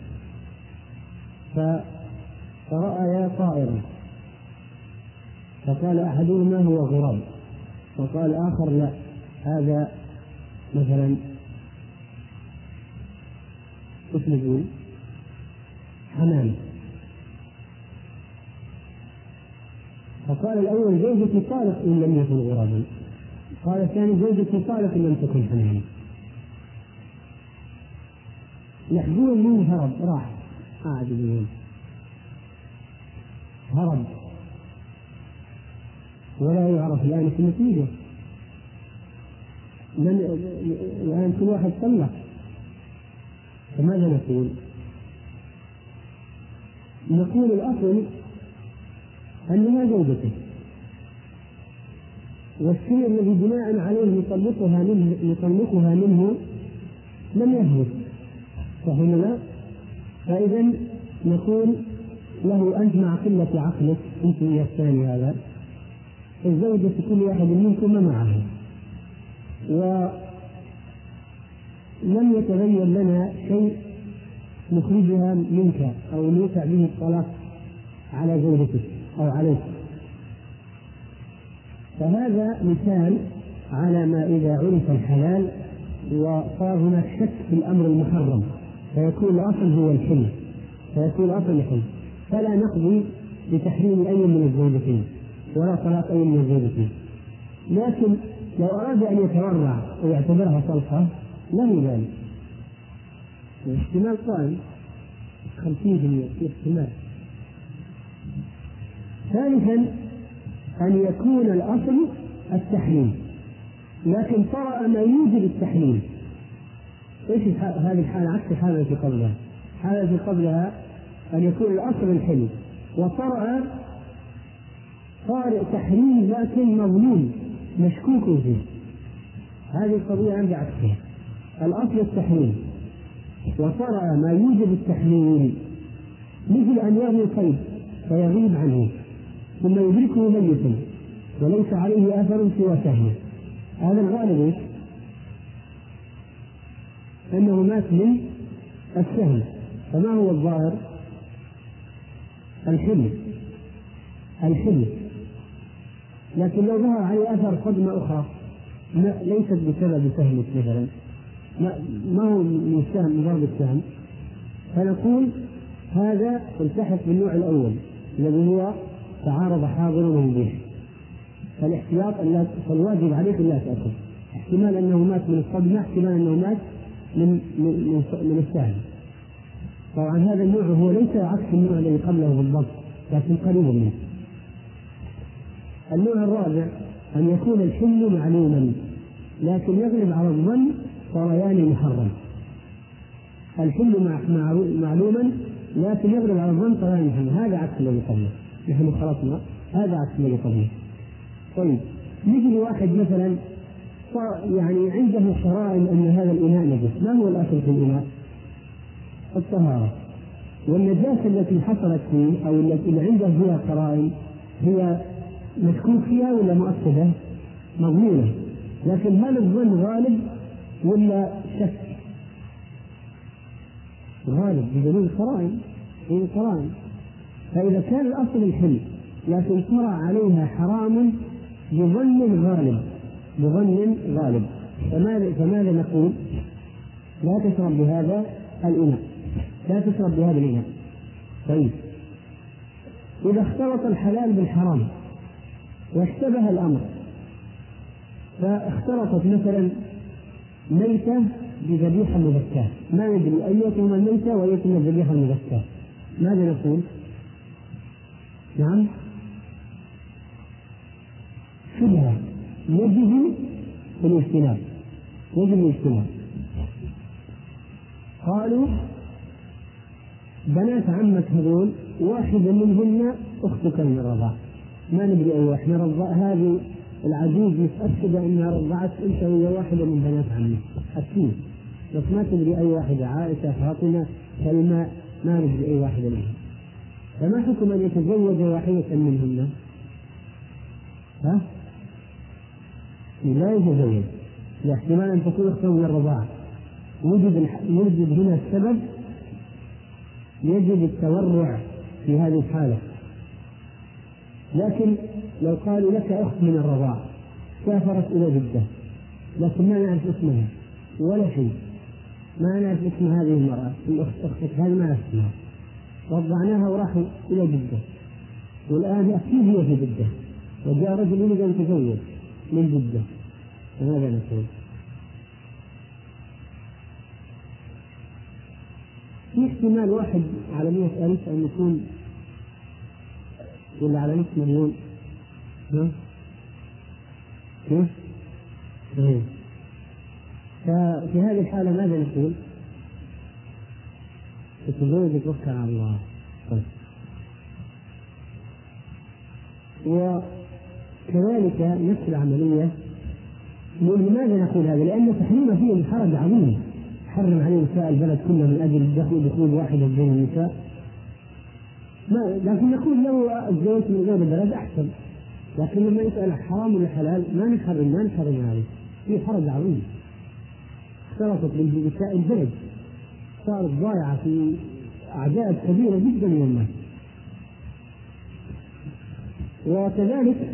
فرأيا طائرا فقال أحدهما هو غراب وقال آخر لا هذا مثلا اسمه حمام، فقال الأول زوجتي طالق إن لم يكن غرابا، قال الثاني زوجتي طالق إن لم تكن حماما. يحجون منه هرب راح قاعد يقول هرب ولا يعرف الآن في النتيجة، الآن كل واحد طلق، فماذا نقول؟ نقول الأصل أنها زوجته، والشيء الذي بناء عليه نطلقها منه, نطلقها منه لم يثبت، فهمنا؟ فإذا نقول له أنت مع قلة عقلك أنت يا الثاني هذا الزوجة كل واحد منكم معه، ولم يتبين لنا شيء نخرجها منك أو نوقع به الطلاق على زوجتك أو عليك. فهذا مثال على ما إذا عرف الحلال وصار هناك شك في الأمر المحرم فيكون الأصل هو الحل، فيكون الأصل الحل، فلا نقضي بتحريم أي من الزوجتين ولا طلاق أي من الزوجتين. لكن لو أراد أن يتورع ويعتبرها طلقة له ذلك، الاحتمال قائم خمسين بالمئة في احتمال. ثالثا أن يكون الأصل التحريم لكن طرأ ما يوجب التحريم. ايش هذه الحالة؟ عكس الحالة التي قبلها. الحالة التي قبلها أن يكون الأصل الحل وطرأ طارئ تحريم لكن مظلوم مشكوك فيه. هذه القضية عندي عكسها، الأصل التحريم وطرأ ما يوجب التحريم، مثل أن يرمي صيد فيغيب عنه ثم يدركه ميتا وليس عليه أثر سوى سهمه، هذا الغالب إيش؟ أنه مات من السهم. فما هو الظاهر؟ الحل الحل لكن لو ظهر عليه أثر صدمة أخرى ليست بسبب سهمك مثلا، ما هو من السهم ضرب السهم، فنقول هذا التحق بالنوع الأول الذي هو تعارض حاضر ومبيح. فالاحتياط فالواجب عليك لا تأكل، احتمال أنه مات من الصدمة، احتمال أنه مات من من من السهم. طبعا هذا النوع هو ليس عكس النوع الذي قبله بالضبط لكن قريب منه. النوع الرابع أن يكون الحل معلوما لكن يغلب على الظن طريان محرم. الحل معلوما لكن يغلب على الظن طريان محرم، هذا عكس الذي قبله. نحن خلطنا هذا عكس الذي قبله. طيب نجي لواحد مثلا يعني عنده قرائن أن هذا الإناء نجس. ما هو الأصل في الإناء؟ الطهارة، والنجاسة التي حصلت فيه أو التي عنده فيها قرائن هي مشكوك فيها ولا مؤكدة؟ مضمونة، لكن هل الظن غالب ولا شك؟ غالب بدليل القرائن. هي القرائن. فإذا كان الأصل الحل لكن طرأ عليها حرام بظن غالب بظن غالب فماذا, فماذا نقول؟ لا تشرب بهذا الإناء، لا تشرب بهذا الإناء. طيب إذا اختلط الحلال بالحرام واشتبه الأمر، فاختلطت مثلا ميتة بذبيحة مذكاة، ما ندري أيتهما الميتة وأيتهما الذبيحة المذكاة، ماذا نقول؟ نعم شبهة يجب الاجتناب، يجب الاجتناب. قالوا بنات عمك هذول واحدة منهن أختك من الرضاع، ما ندري أي واحدة رضع، هذه العجوز متأكدة أنها رضعت أنت وهي واحدة من بنات عمك أكيد، بس ما تدري أي واحدة، عائشة فاطمة سلمى ما ندري أي واحدة منهم. فما حكم أن يتزوج واحدة منهن؟ ها؟ لا يتزوج، لاحتمال أن تكون أخته من الرضاعة. وجد يوجد هنا السبب، يجب التورع في هذه الحالة. لكن لو قالوا لك أخت من الرضاعة سافرت إلى جدة لكن ما نعرف اسمها ولا شيء، ما نعرف اسم هذه المرأة الأخت أختك هذه ما نعرف اسمها، رضعناها وراحوا إلى جدة والآن أكيد هي في جدة وجاء رجل يريد أن يتزوج من جدة، فماذا نقول؟ في احتمال واحد على مئة ألف أن يكون ولا على نصف مليون. ها؟ كيف؟ طيب ففي هذه الحالة ماذا نقول؟ تتزوج توكل على الله. طيب وكذلك نفس العملية. لماذا نقول هذا؟ لأن تحريم فيه الحرج عظيم، يحرم عليه نساء البلد كلها من أجل دخول دخول واحدة بين النساء، ما لكن نقول له الزوج من غير البلد أحسن. لكن لما يسأل حرام ولا حلال ما نحرم ما نحرم عليه، في حرج عظيم. اختلطت بنساء البلد، صارت ضائعة في أعداد كبيرة جدا من الناس. وكذلك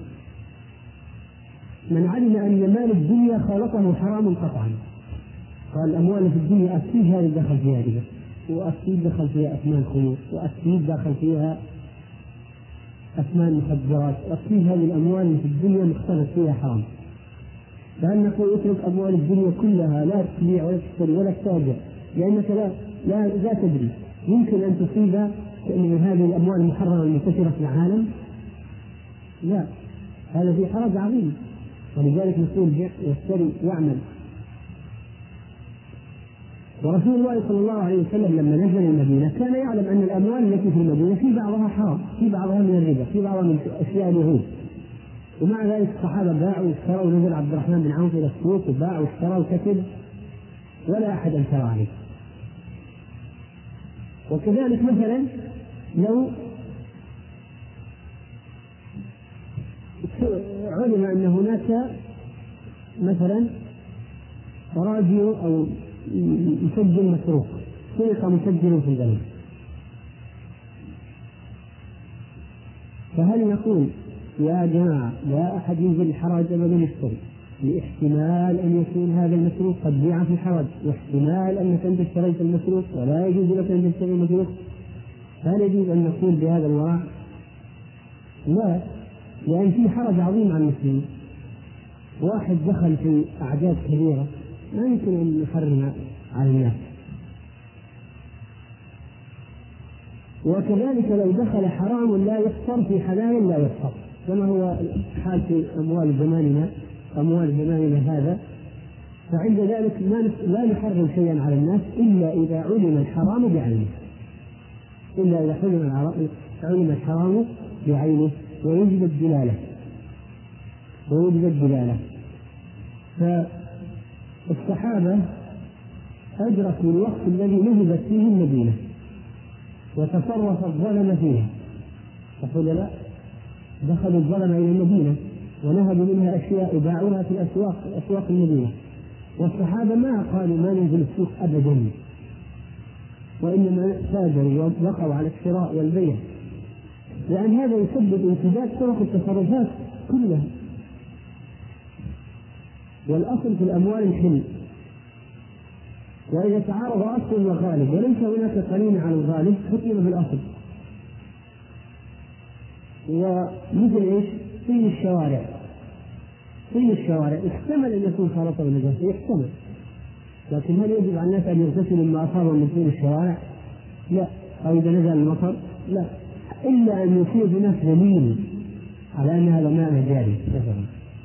من علم أن مال الدنيا خالطه حرام قطعا، قال الأموال في الدنيا أكيد هذه دخل فيها ربا، وأكيد دخل فيها أثمان خمور، وأكيد دخل فيها أثمان مخدرات، وأكيد هذه الأموال في الدنيا مختلط فيها حرام. فأن نقول اترك أموال الدنيا كلها، لا تبيع ولا تشتري ولا تتاجر، لأنك لا لا, لا تدري يمكن أن تصيب من هذه الأموال المحرمة المنتشرة في العالم. لا، هذا في حرج عظيم. ولذلك نقول بيع واشتري واعمل. ورسول الله صلى الله عليه وسلم لما نزل المدينة كان يعلم أن الأموال التي في المدينة في بعضها حرام، في بعضها من الربا، في بعضها من أشياء اليهود، ومع ذلك الصحابة باعوا واشتروا. ونزل عبد الرحمن بن عوف إلى السوق وباعوا واشتروا وكسب ولا أحد أنكر عليه. وكذلك مثلا لو علم أن هناك مثلا راديو أو مسجل مسروق، سرق مسجل في البلد، فهل نقول يا جماعة لا أحد ينزل الحرج أبدا يشتري، لاحتمال أن يكون هذا المسروق قد بيع في الحرج، واحتمال أنك أنت اشتريت المسروق ولا يجوز لك أن تشتري المسروق، هل يجوز أن نقول بهذا الوراء؟ لا، لأن في حرج عظيم على المسلمين. واحد دخل في أعداد كبيرة ما يمكن أن يحرم على الناس. وكذلك لو دخل حرام لا يحصر في حلال لا يحصر، كما هو حال في أموال زماننا أموال زماننا هذا. فعند ذلك لا نحرم شيئا على الناس إلا إذا علم الحرام بعينه، إلا إذا علم الحرام بعينه ويوجد الدلالة ويوجد الدلالة. فالصحابة أدركوا الوقت الذي نهبت فيه المدينة وتصرف الظلم فيها، فقال لا، دخلوا الظلم إلى المدينة ونهبوا منها أشياء وباعوها في الأسواق في أسواق المدينة، والصحابة ما قالوا ما ننزل السوق أبدا، وإنما تاجروا ووقعوا على الشراء والبيع، لأن هذا يسبب امتداد طرق التصرفات كلها. والأصل في الأموال الحل، وإذا تعارض أصل وغالب وليس هناك قرينة على الغالب حكم بالأصل. ومثل إيش؟ طين الشوارع، طين الشوارع احتمل أن يكون خلطة بالنجاسة، يحتمل، لكن هل يجب على الناس أن يغتسلوا مما أصابهم من طين الشوارع؟ لا. أو إذا نزل المطر؟ لا، إلا أن يصيب هناك دليل على أن هذا ماء جاري مثلا.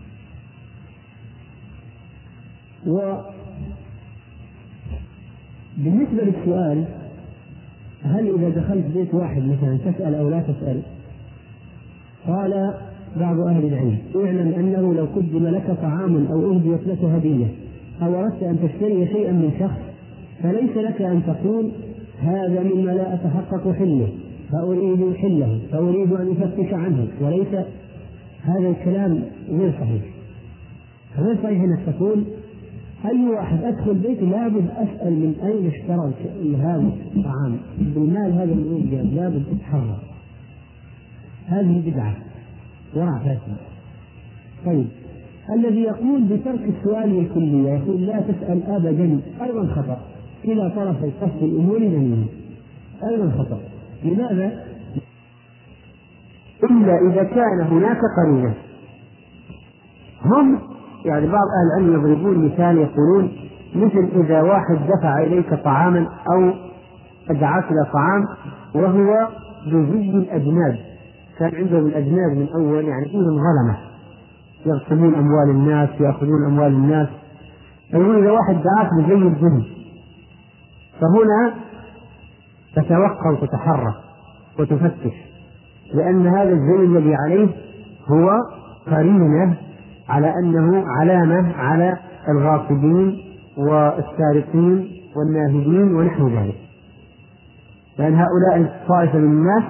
وبالنسبة للسؤال هل إذا دخلت بيت واحد مثلا تسأل أو لا تسأل، قال بعض أهل العلم اعلم أنه لو قدم لك طعام أو أهديت لك هدية أو أردت أن تشتري شيئا من شخص فليس لك أن تقول هذا مما لا أتحقق حله فأريد حله فأريد أن أفتش عنه، وليس هذا الكلام غير صحيح. غير صحيح أنك تقول أي واحد أدخل بيت لابد أسأل من أين اشترى هذا الطعام بالمال هذا الأوجه، لابد تتحرك. هذه بدعة ورع فاسد. طيب الذي يقول بترك السؤال الكلية يقول لا تسأل أبدا أيضا خطأ، إلى طرف القصد الأمور جميعا أيضا خطأ. لماذا؟ إلا إذا كان هناك قرينة. هم يعني بعض أهل العلم يضربون مثال يقولون مثل إذا واحد دفع إليك طعاما أو أدعاك إلى طعام وهو بزي الأجناد، كان عندهم الأجناد من أول يعني فيهم ظلمة يغسلون أموال الناس يأخذون أموال الناس، يقول إذا واحد دعاك بزي الجن فهنا تتوقع وتتحرك وتفتش، لأن هذا الزي الذي عليه هو قرينة على أنه علامة على الغاصبين والسارقين والناهبين ونحو ذلك، لأن هؤلاء الطائفة من الناس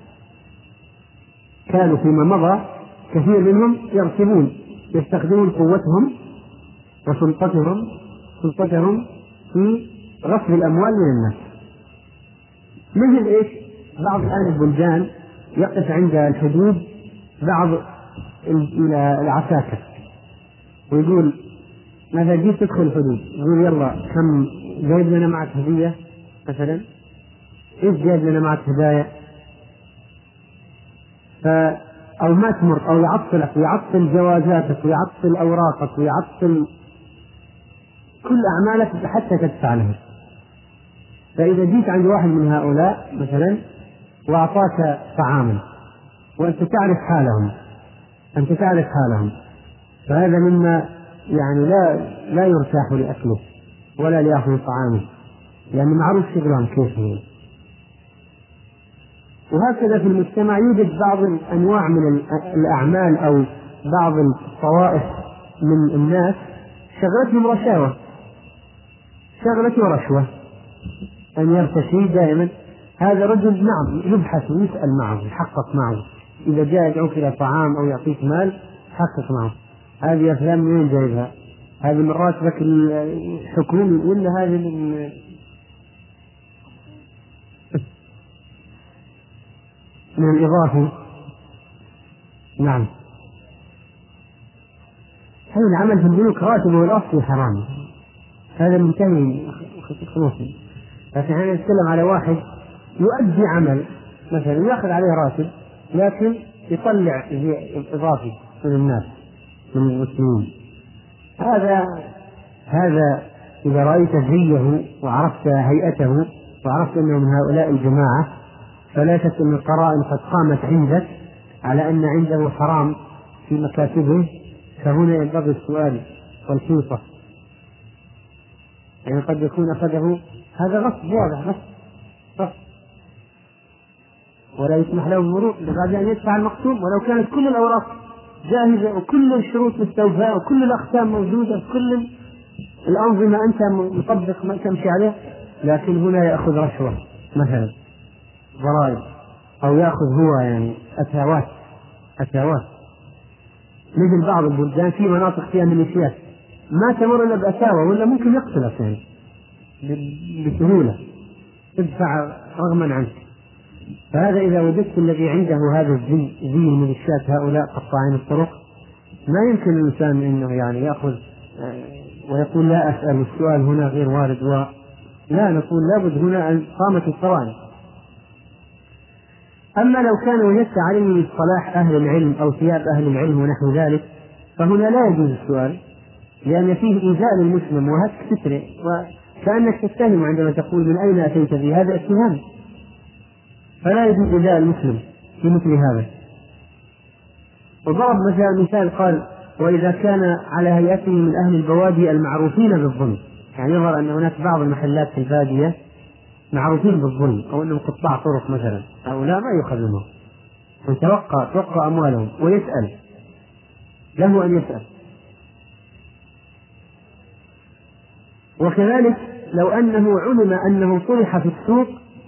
كانوا فيما مضى كثير منهم يركبون يستخدمون قوتهم وسلطتهم سلطتهم في غصب الأموال من الناس. مثل إيش؟ بعض الآن البلدان يقف عند الحدود بعض العساكر ويقول ماذا جيت تدخل الحدود، يقول يلا كم جايب لنا معك هدية مثلا، إيش جايب لنا معك هدايا، ف أو ما تمر أو يعطلك ويعطل جوازاتك ويعطل أوراقك ويعطل كل أعمالك حتى تدفع له. فإذا جيت عند واحد من هؤلاء مثلا وأعطاك طعاما وأنت تعرف حالهم أنت تعرف حالهم فهذا مما يعني لا لا يرتاح لأكله ولا ليأخذ طعامه، لأن معروف شغلهم كيف هو. وهكذا في المجتمع يوجد بعض الأنواع من الأعمال أو بعض الطوائف من الناس شغلتهم رشاوة شغلته رشوة أن يرتشي دائما. هذا رجل نعم يبحث ويسأل معه يحقق معه، إذا جاء يدعوك إلى طعام أو يعطيك مال حقق معه. هذه أفلام منين جايبها؟ هذه من راتبك الحكومي ولا هذه من من الإضافي؟ نعم، هذا العمل في البنوك راتبه الأصلي حرام، هذا منتهي خصوصا. لكن احنا نتكلم على واحد يؤدي عمل مثلا يأخذ عليه راتب لكن يطلع إضافي من الناس من المسلمين. هذا هذا إذا رأيت زيه وعرفت هيئته وعرفت أنه من هؤلاء الجماعة فلا شك أن القرائن قد قامت عندك على أن عنده حرام في مكاتبه، فهنا ينبغي السؤال والحيطة، يعني قد يكون أخذه هذا غصب واضح غصب غصب ولا يسمح له المرور بعد أن يدفع المقسوم، ولو كانت كل الأوراق جاهزة وكل الشروط مستوفاة وكل الأقسام موجودة كل الأنظمة أنت مطبق ما تمشي عليه، لكن هنا يأخذ رشوة مثلا ضرائب أو يأخذ هو يعني أتاوات أتاوات مثل بعض البلدان في مناطق فيها ميليشيات ما تمر إلا بأتاوة ولا ممكن يقتلك يعني بسهولة تدفع رغما عنك. فهذا إذا وجدت الذي عنده هذا الزي زي الميليشيات هؤلاء قطاعين الطرق ما يمكن الإنسان إنه يعني يأخذ ويقول لا أسأل السؤال هنا غير وارد، ولا نقول لابد هنا أن قامت القرائن. أما لو كان وجدت عليه صلاح أهل العلم أو ثياب أهل العلم ونحو ذلك فهنا لا يجوز السؤال، لأن فيه إيذاء للمسلم وهتك ستره وكأنك تتهم عندما تقول من أين أتيت به، هذا اتهام، فلا يجوز إيذاء المسلم في مثل هذا. وضرب مثلا مثال قال وإذا كان على هيئته من أهل البوادي المعروفين بالظلم، يعني يظهر أن هناك بعض المحلات في البادية معروفين بالظلم أو أنهم قطاع طرق مثلا، هؤلاء ما يؤخذ منهم ويتوقع توقع أموالهم ويسأل له أن يسأل. وكذلك لو أنه علم أنه طرح في السوق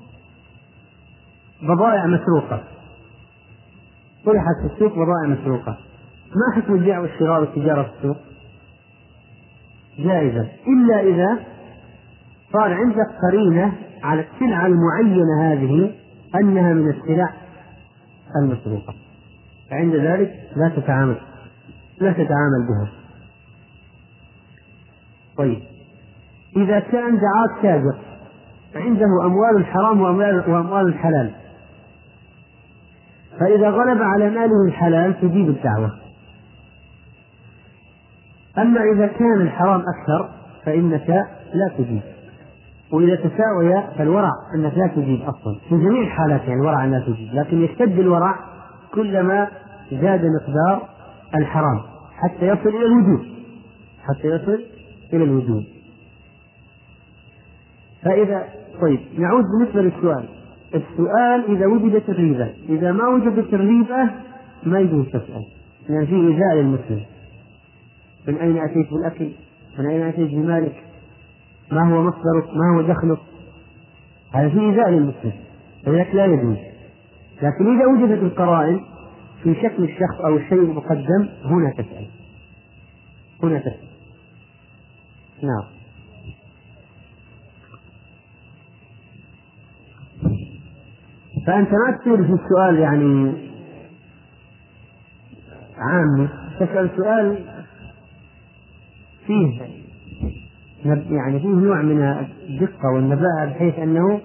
بضائع مسروقة طرحت في السوق بضائع مسروقة، ما حكم البيع والشراء والتجارة في السوق؟ جائزة، إلا إذا صار عندك قرينة على السلعة المعينة هذه أنها من السلع المسروقة، فعند ذلك لا تتعامل لا تتعامل بها. طيب إذا كان دعاة تاجر عنده أموال الحرام وأموال, وأموال الحلال، فإذا غلب على ماله الحلال تجيب الدعوة، أما إذا كان الحرام أكثر فإنك لا تجيب، وإذا تساوي فالورع أنك لا تجيب أصلا في جميع الحالات، يعني الورع أن لا تجيب، لكن يشتد الورع كلما زاد مقدار الحرام حتى يصل إلى الوجوب حتى يصل إلى الوجوب. فإذا طيب نعود بالنسبة للسؤال السؤال إذا وجدت الريبة، إذا ما وجدت الريبة ما يجوز تسأل، لأن فيه إيذاء للمسلم. من أين أتيت بالأكل؟ من أين أتيت بمالك؟ ما هو مصدرك؟ ما هو دخلك؟ هذا فيه إيذاء للمسلم، فذلك لا يجوز. لكن إذا وجدت القرائن في شكل الشخص أو الشيء المقدم هنا تسأل، هنا تسأل. نعم. فأنت ما تصير في السؤال يعني عام، تسأل سؤال فيه يعني فيه نوع من الدقة والنباهة بحيث أنه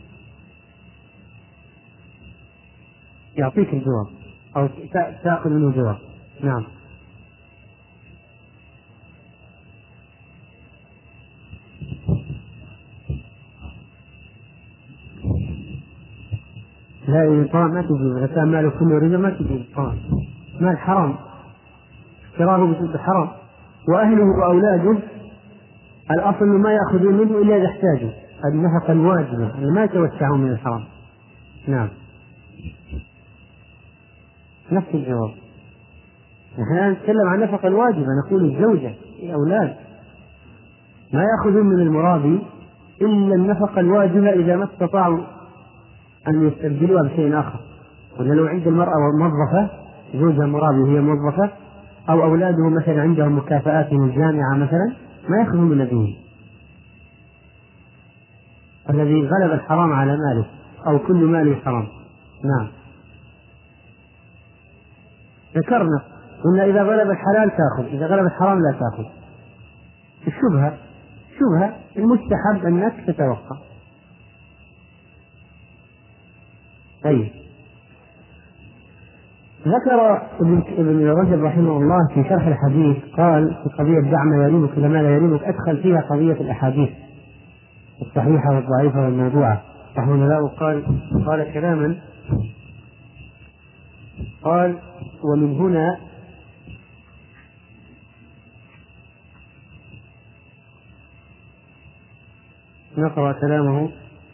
يعطيك الجواب أو تأخذ منه جواب. نعم. لا الإنطاء ما تجيب، إذا كان ماله كله ربا ما تجيب الإنطاء، مال حرام، اشتراه بسبب حرام، وأهله وأولاده الأصل ما يأخذون منه إلا إذا احتاجوا، النفقة الواجبة ما يتوسعون من الحرام. نعم. نفس الجواب. نحن نتكلم عن النفقة الواجبة، نقول الزوجة الأولاد ما يأخذون من المرابي إلا النفقة الواجبة إذا ما استطاعوا أن يستبدلوها بشيء آخر. ولا لو عند المرأة موظفة زوجها مرابي وهي موظفة، أو أولاده مثلا عندهم مكافآت من الجامعة مثلا، ما يأخذون من أبيه. الذي غلب الحرام على ماله أو كل ماله حرام. نعم. ذكرنا قلنا إذا غلب الحلال تأخذ، إذا غلب الحرام لا تأخذ. الشبهة شبهة المستحب أنك تتوقع. طيب. ذكر ابن رجب رحمه الله في شرح الحديث قال في قضية دع ما يريبك إلى ما لا يريبك، أدخل فيها قضية الأحاديث الصحيحة والضعيفة والموضوعة رحمه الله. قال قال كلاما، قال ومن هنا نقرأ كلامه.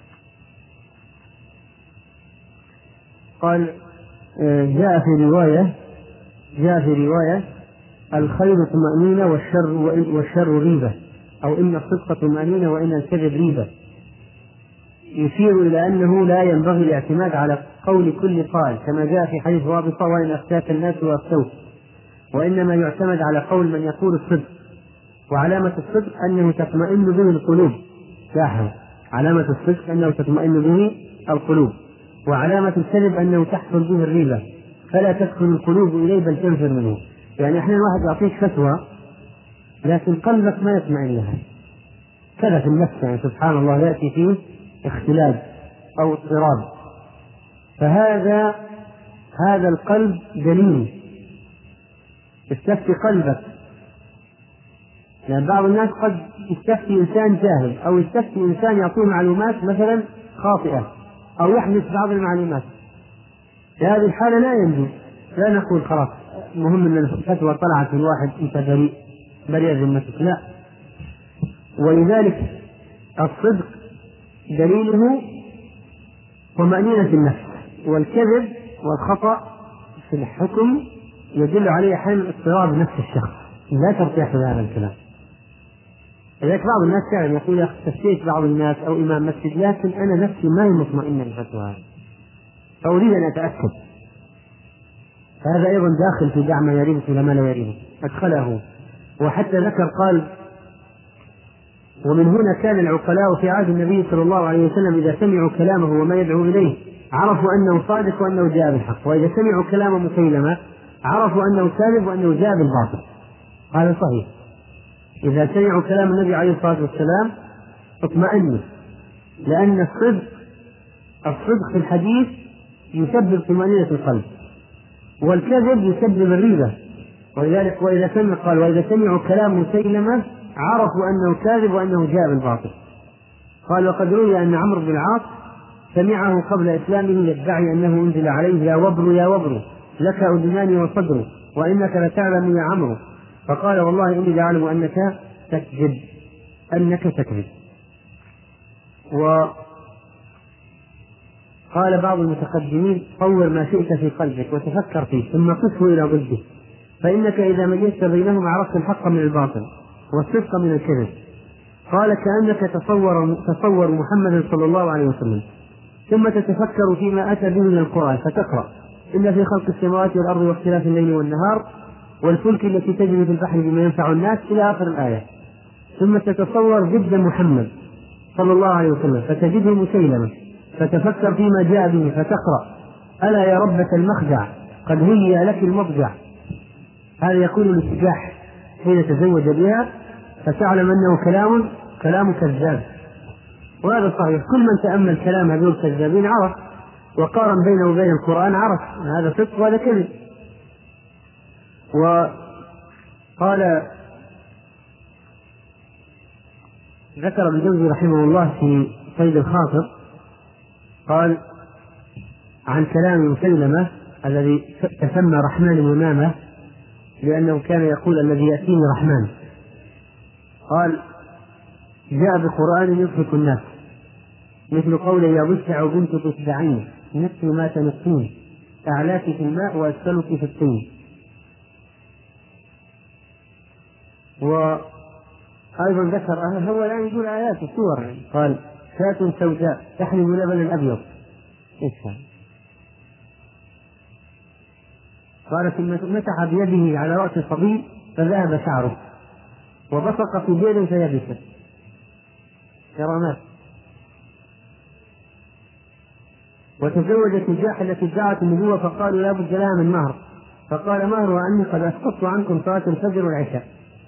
قال جاء في رواية جاء في رواية الخير طمأنينة والشر والشر ريبة، أو إن الصدق طمأنينة وإن الكذب ريبة، يشير إلى أنه لا ينبغي الاعتماد على قول كل قائل كما جاء في حديث رابطة وإن أفتاك الناس وأفتوك، وإنما يعتمد على قول من يقول الصدق، وعلامة الصدق أنه تطمئن به القلوب. لاحظ، علامة الصدق أنه تطمئن به القلوب، وعلامة الكذب أنه تحصل به الريبة فلا تدخل القلوب إليه بل تنفر منه. يعني أحيانا واحد يعطيك فتوى لكن قلبك ما يطمئن لها، كذا في النفس، يعني سبحان الله يأتي فيه اختلاف أو اضطراب، فهذا هذا القلب دليل. استفتي قلبك، يعني بعض الناس قد يستفتي إنسان جاهل أو يستفتي إنسان يعطيه معلومات مثلا خاطئة أو يحدث بعض المعلومات، في هذه الحالة لا ينجو، لا نقول خلاص مهم أن الفتوى طلعت من واحد أنت بريء بريء ذمتك، لا. ولذلك الصدق دليله طمأنينة النفس، والكذب والخطأ في الحكم يدل عليه أحيانا اضطراب نفس الشخص، لا ترتاح لهذا الكلام. لذلك بعض الناس فعلا يقول يا أخي استفتيت بعض الناس أو إمام مسجد لكن أنا نفسي ما هي مطمئنة بالفتوى هذه فأريد أن أتأكد. هذا أيضا داخل في دع ما يريبك إلى ما لا يريبك، أدخله. وحتى ذكر قال ومن هنا كان العقلاء في عهد النبي صلى الله عليه وسلم إذا سمعوا كلامه وما يدعو إليه عرفوا أنه صادق وأنه جاء بالحق، وإذا سمعوا كلام مسيلمة عرفوا أنه كاذب وأنه جاء بالباطل. هذا صحيح، إذا سمعوا كلام النبي عليه الصلاة والسلام اطمئنوا، لأن الصدق الصدق في الحديث يسبب طمأنينة القلب، والكذب يسبب الريبة. ولذلك وإذا سمع قال وإذا سمعوا كلام مسيلمة عرفوا أنه كاذب وأنه جاء بالباطل. قال وقد روي أن عمرو بن العاص سمعه قبل إسلامه يدعي أنه أنزل عليه يا وبر يا وبر لك أذنان وصدر وإنك لتعلم يا عمرو، فقال والله إني لأعلم أنك تكذب أنك تكذب. وقال بعض المتقدمين طور ما شئت في قلبك وتفكر فيه ثم قسه إلى ضده، فإنك إذا ميزت بينهما عرفت الحق من الباطل والصدق من الكذب. قال كأنك تصور, تصور محمد صلى الله عليه وسلم ثم تتفكر فيما أتى به من القرآن فتقرأ إن في خلق السماوات والأرض واختلاف الليل والنهار والفلك التي تجري في البحر بما ينفع الناس إلى آخر الآية، ثم تتصور ضد محمد صلى الله عليه وسلم فتجده مسيلمة فتفكر فيما جاء به فتقرأ ألا يا ربة المخدع قد هيئ لك المضجع. هذا يكون الاتجاح حين تزوج بها فتعلم أنه كلام كلام كذاب، وهذا صحيح. كل من تأمل كلام هذول الكذابين عرف، وقارن بينه وبين القرآن عرف هذا صدق وهذا كذب. وقال ذكر ابن جوزي رحمه الله في صيد الخاطر قال عن كلام مسيلمة الذي تسمى رحمن اليمامة لأنه كان يقول الذي يأتيني رحمن، قال جاء بقرآن يضحك الناس مثل قول يا بسع بنت تتبعين نفس ما تنقين أعلاك في الماء وأسفلك في الطين. وأيضا ذكر هو الآن يقول آيات وصور، قال شاة سوداء تحلب لبنا أبيض إيش. قال ثم مسح بيده على رأس الصبي فذهب شعره وبصق في بئر فيبس. كرامات. وتزوج تجاح التي ادعت النبوة فقالوا لا بد لها من مهر فقال مهرها أني قد أسقطت عنكم صلاة الفجر والعشاء.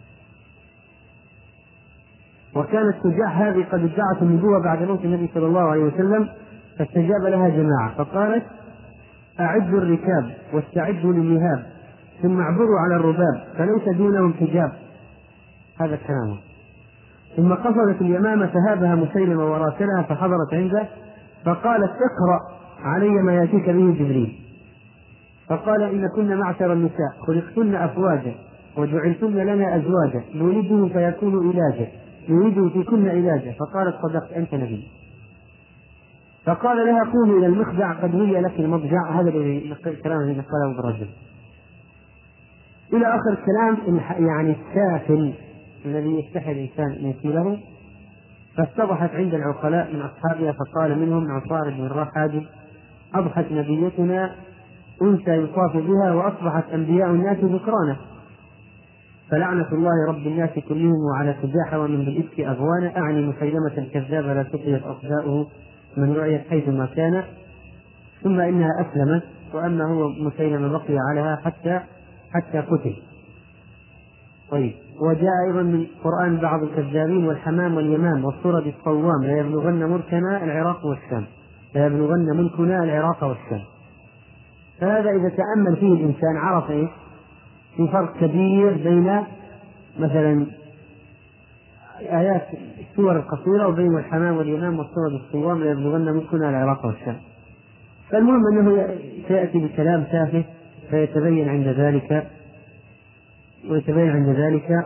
وكانت تجاح هذه قد ادعت النبوة بعد موت النبي صلى الله عليه وسلم فاستجاب لها جماعة فقالت أعدوا الركاب واستعدوا للنهاب ثم اعبروا على الرباب فليس دونهم حجاب. هذا الكلام. ثم قصدت اليمامة فهابها مسيلمة وراسلها فحضرت عنده فقالت اقرأ علي ما يأتيك به جبريل. فقال إن كنا معشر النساء خلقتن أفواجا وجعلتن لنا أزواجا نريده فيكون إلاجا نريده في كن إلاجا. فقالت صدقت أنت نبي. فقال لها قومي إلى المخدع قد هي لك المضجع. هذا الكلام الذي قاله بالرجل إلى آخر الكلام يعني السافل الذي يستحي الإنسان أن يسيله. فاستضحت عند العقلاء من أصحابها فقال منهم عصار بن الرحاد أضحت نبيتنا أنثى يطاف بها وأصبحت أنبياء الناس ذكرانا فلعنة الله رب الناس كلهم وعلى تجاح ومن بالإفك أغوانا أعني مسيلمة الكذاب لا تقيت أصداؤه من رؤية حيث ما كان. ثم إنها أسلمت وأما هو مسيلمة بقي عليها حتى حتى قتل. طيب. وجاء أيضا من القرآن بعض الكذابين والحمام واليمام والصرد الصوام لا يبلغن ملكنا العراق والشام لا يبلغن ملكنا العراق والشام. فهذا إذا تأمل فيه الإنسان عرف إيه في فرق كبير بين مثلا آيات السور القصيرة وبين الحمام واليمام والصرد الصوام لا يبلغن ملكنا العراق والشام. فالمهم أنه سيأتي بكلام تافه فيتبين عند ذلك ويتبين عند ذلك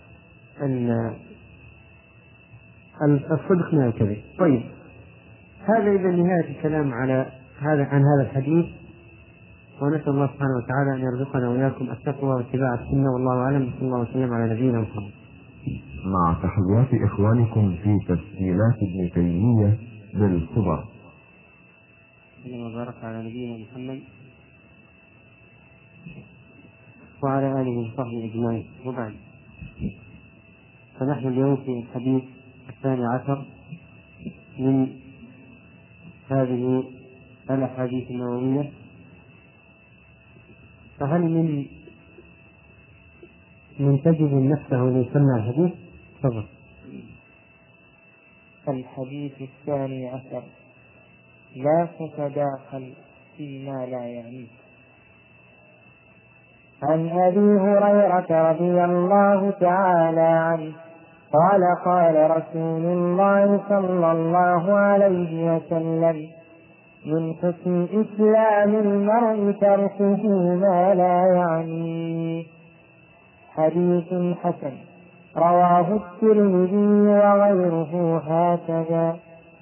الصدق من الكذب. طيب. هذا إذا نهاية الكلام على هذا عن هذا الحديث، ونسأل الله سبحانه وتعالى أن يرزقنا وإياكم التقوى واتباع السنة والله أعلم. صلى الله وسلم على نبينا محمد. مع تحيات إخوانكم في تسجيلات ابن تيمية بالصبر. اللهم بارك على نبينا محمد وعلى آله وصحبه أجمعين. وبعد، فنحن اليوم في الحديث الثاني عشر من هذه الأحاديث النووية. فهل من منتجب نفسه ليسمع الحديث؟ تفضل. الحديث الثاني عشر: لا تتداخل فيما لا يعنيك. عن أبي هريرة رضي الله تعالى عنه قال قال رسول الله صلى الله عليه وسلم: من حسن إسلام المرء تركه ما لا يعنيه. حديث حسن رواه الترمذي وغيره هكذا.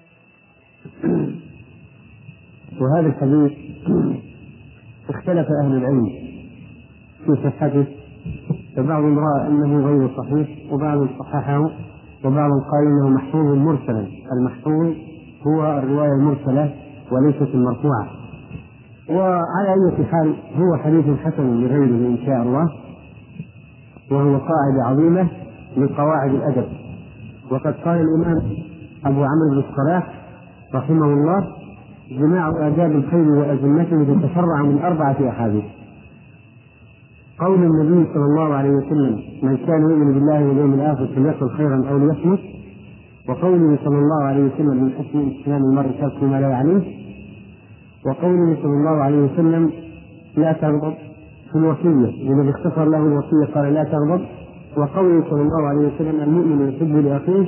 وهذا الحديث اختلف أهل العلم في صحته، فبعضهم رأى أنه غير صحيح وبعضهم صححه وبعض قال إنه محفوظ مرسلا. المحفوظ هو الرواية المرسلة وليست المرفوعة. وعلى أي حال هو حديث حسن لغيره إن شاء الله، وهو قاعدة عظيمة من قواعد الأدب. وقد قال الإمام أبو عمرو بن الصلاح رحمه الله: جماع آداب الخير وأزمته تتفرع من أربعة أحاديث. قول النبي صلى الله عليه وسلم: من كان يؤمن بالله واليوم الآخر فليقل خيرا أو ليصمت. وقوله صلى الله عليه وسلم: من حسن إسلام المرء ترك ما لا يعنيه. وقوله صلى الله عليه وسلم: لا تغضب في الوصية، لمن اختصر له الوصية قال لا تغضب. وقوله صلى الله عليه وسلم: المؤمن يحب لأخيه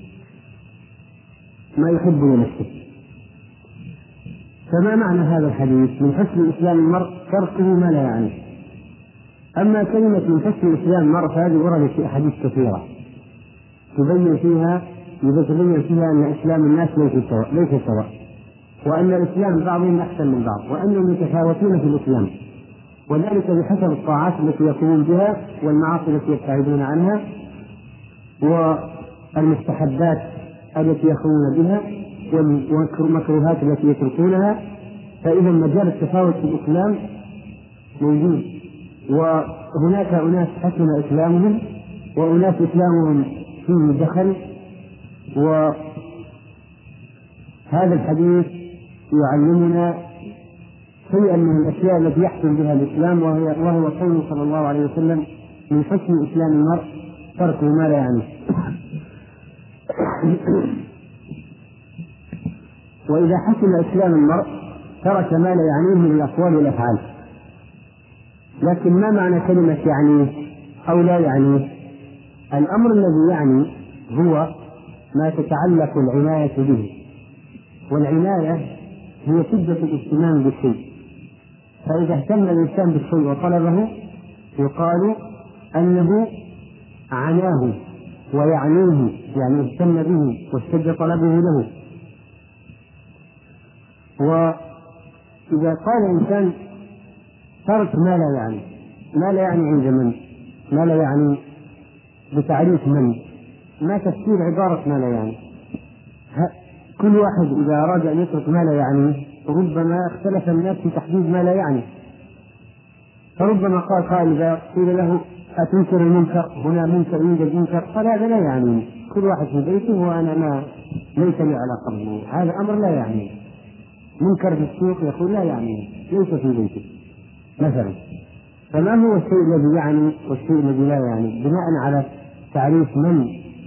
ما يحب لنفسه. فما معنى هذا الحديث؟ من حسن إسلام المرء تركه ما لا يعنيه. أما كلمة من حسن إسلام المرء فهذه وردت في أحاديث كثيرة تبين فيها يبين فيها أن إسلام الناس ليس سواء ليس سواء وأن الإسلام بعضهم أحسن من بعض، وأنهم متفاوتون في الإسلام، وذلك بحسب الطاعات التي يقومون بها والمعاصي التي يبتعدون عنها والمستحبات التي يقومون بها والمكروهات التي يتركونها. فإذا مجال التفاوت في الإسلام موجود، وهناك أناس حسن إسلامهم وأناس إسلامهم فيه دخل. وهذا الحديث يعلمنا شيئا من الأشياء التي يحكم بها الإسلام، وهو, وهو قوله صلى الله عليه وسلم: من حسن إسلام المرء تركه ما لا يعنيه. وإذا حسن إسلام المرء ترك ما لا يعنيه من الأقوال والأفعال. لكن ما معنى كلمة يعنيه أو لا يعنيه؟ الأمر الذي يعني هو ما تتعلق العناية به، والعناية هي شدة الاهتمام بالشيء. فإذا اهتم الإنسان بالشيء وطلبه يقال أنه عناه ويعنيه، يعني اهتم به واشتد طلبه له. وإذا قال الإنسان ترك ما لا يعني، ما لا يعني عند من؟ ما لا يعني بتعريف من؟ ما تفسير عبارة ما لا يعني؟ كل واحد إذا أراد أن يترك ما لا يعني ربما اختلف الناس في تحديد ما لا يعني. فربما قال قائل إذا قيل له أتنكر المنكر، هنا منكر يوجد منكر، قال هذا لا يعني، كل واحد في بيته وأنا ما ليس لي علاقة به، هذا أمر لا يعني. منكر في السوق يقول لا يعني، ليس في بيته مثلا. فما هو الشيء الذي يعني والشيء الذي لا يعني بناء على تعريف من؟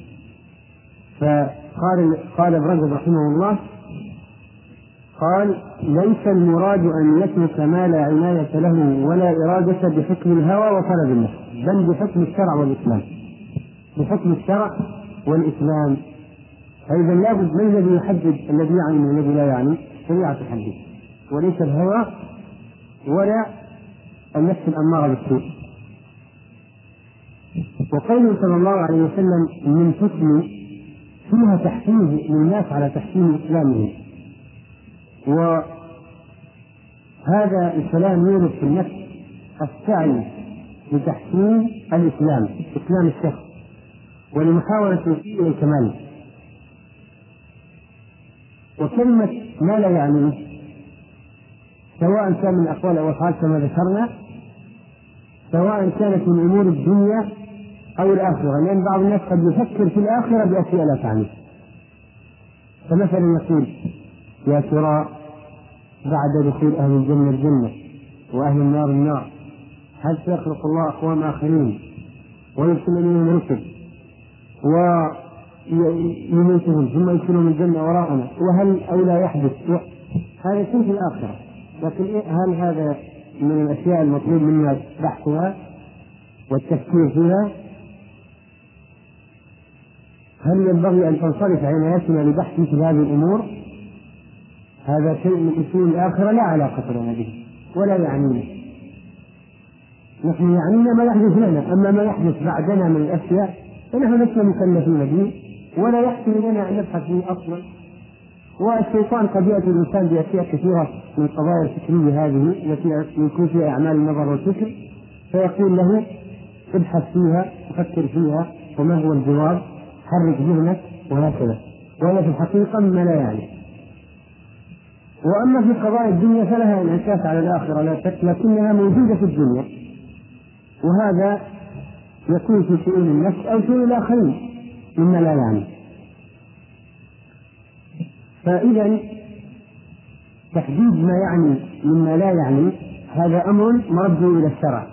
فقال قال ابن رجب رحمه الله قال: ليس المراد أن يترك ما لا عناية له ولا إرادة بحكم الهوى وطلب النفس، بل بحكم الشرع والإسلام، بحكم الشرع والإسلام. فإذا لابد من الذي يحدد الذي يعني من الذي لا يعني؟ الشريعة تحدد، وليس الهوى ولا النفس الأمارة بالسوء. وقوله صلى الله عليه وسلم: من حسن، فيها تحفيز للناس على تحسين إسلامهم. وهذا الكلام يورد في النفس السعي لتحسين الإسلام، إسلام الشخص، ولمحاولة توصيل الكمال. وكلمة ما لا يعني سواء كان من أقوال أو أفعال كما ذكرنا، سواء كانت من أمور الدنيا أو الآخرة، لأن بعض الناس قد يفكر في الآخرة بأشياء لا تعنيه. فمثلا يقول: يا ترى بعد دخول أهل الجنة الجنة وأهل النار النار هل سيخلق الله أقوام آخرين ويرسل إليهم رسل ويميتهم ثم يدخلهم الجنة وراءنا، وهل أو لا يحدث؟ هذا شيء في الآخرة، لكن هل هذا من الأشياء المطلوب منا بحثها والتفكير فيها؟ هل ينبغي أن تنصرف عنايتنا لبحث مثل هذه الأمور؟ هذا شيء من أصول الآخرة لا علاقة لنا به ولا يعنينا. نحن يعنينا ما يحدث لنا، أما ما يحدث بعدنا من الأشياء فنحن لسنا مكلفين به ولا يحسن لنا أن نبحث به أصلا. والشيطان قد يأتي الإنسان بأشياء كثيرة من القضايا الفكرية هذه التي يكون فيها أعمال النظر والفكر، فيقول له ابحث فيها وفكر فيها وما هو الجواب، حرك ذهنك وهكذا، وهي في الحقيقة مما لا يعني. وأما في قضايا الدنيا فلها انعكاس على الآخرة لا شك، لكنها موجودة في الدنيا، وهذا يكون في شؤون النفس أو شؤون الآخرين مما لا يعني. فإذا تحديد ما يعني مما لا يعني هذا أمر مرجع إلى الشرع.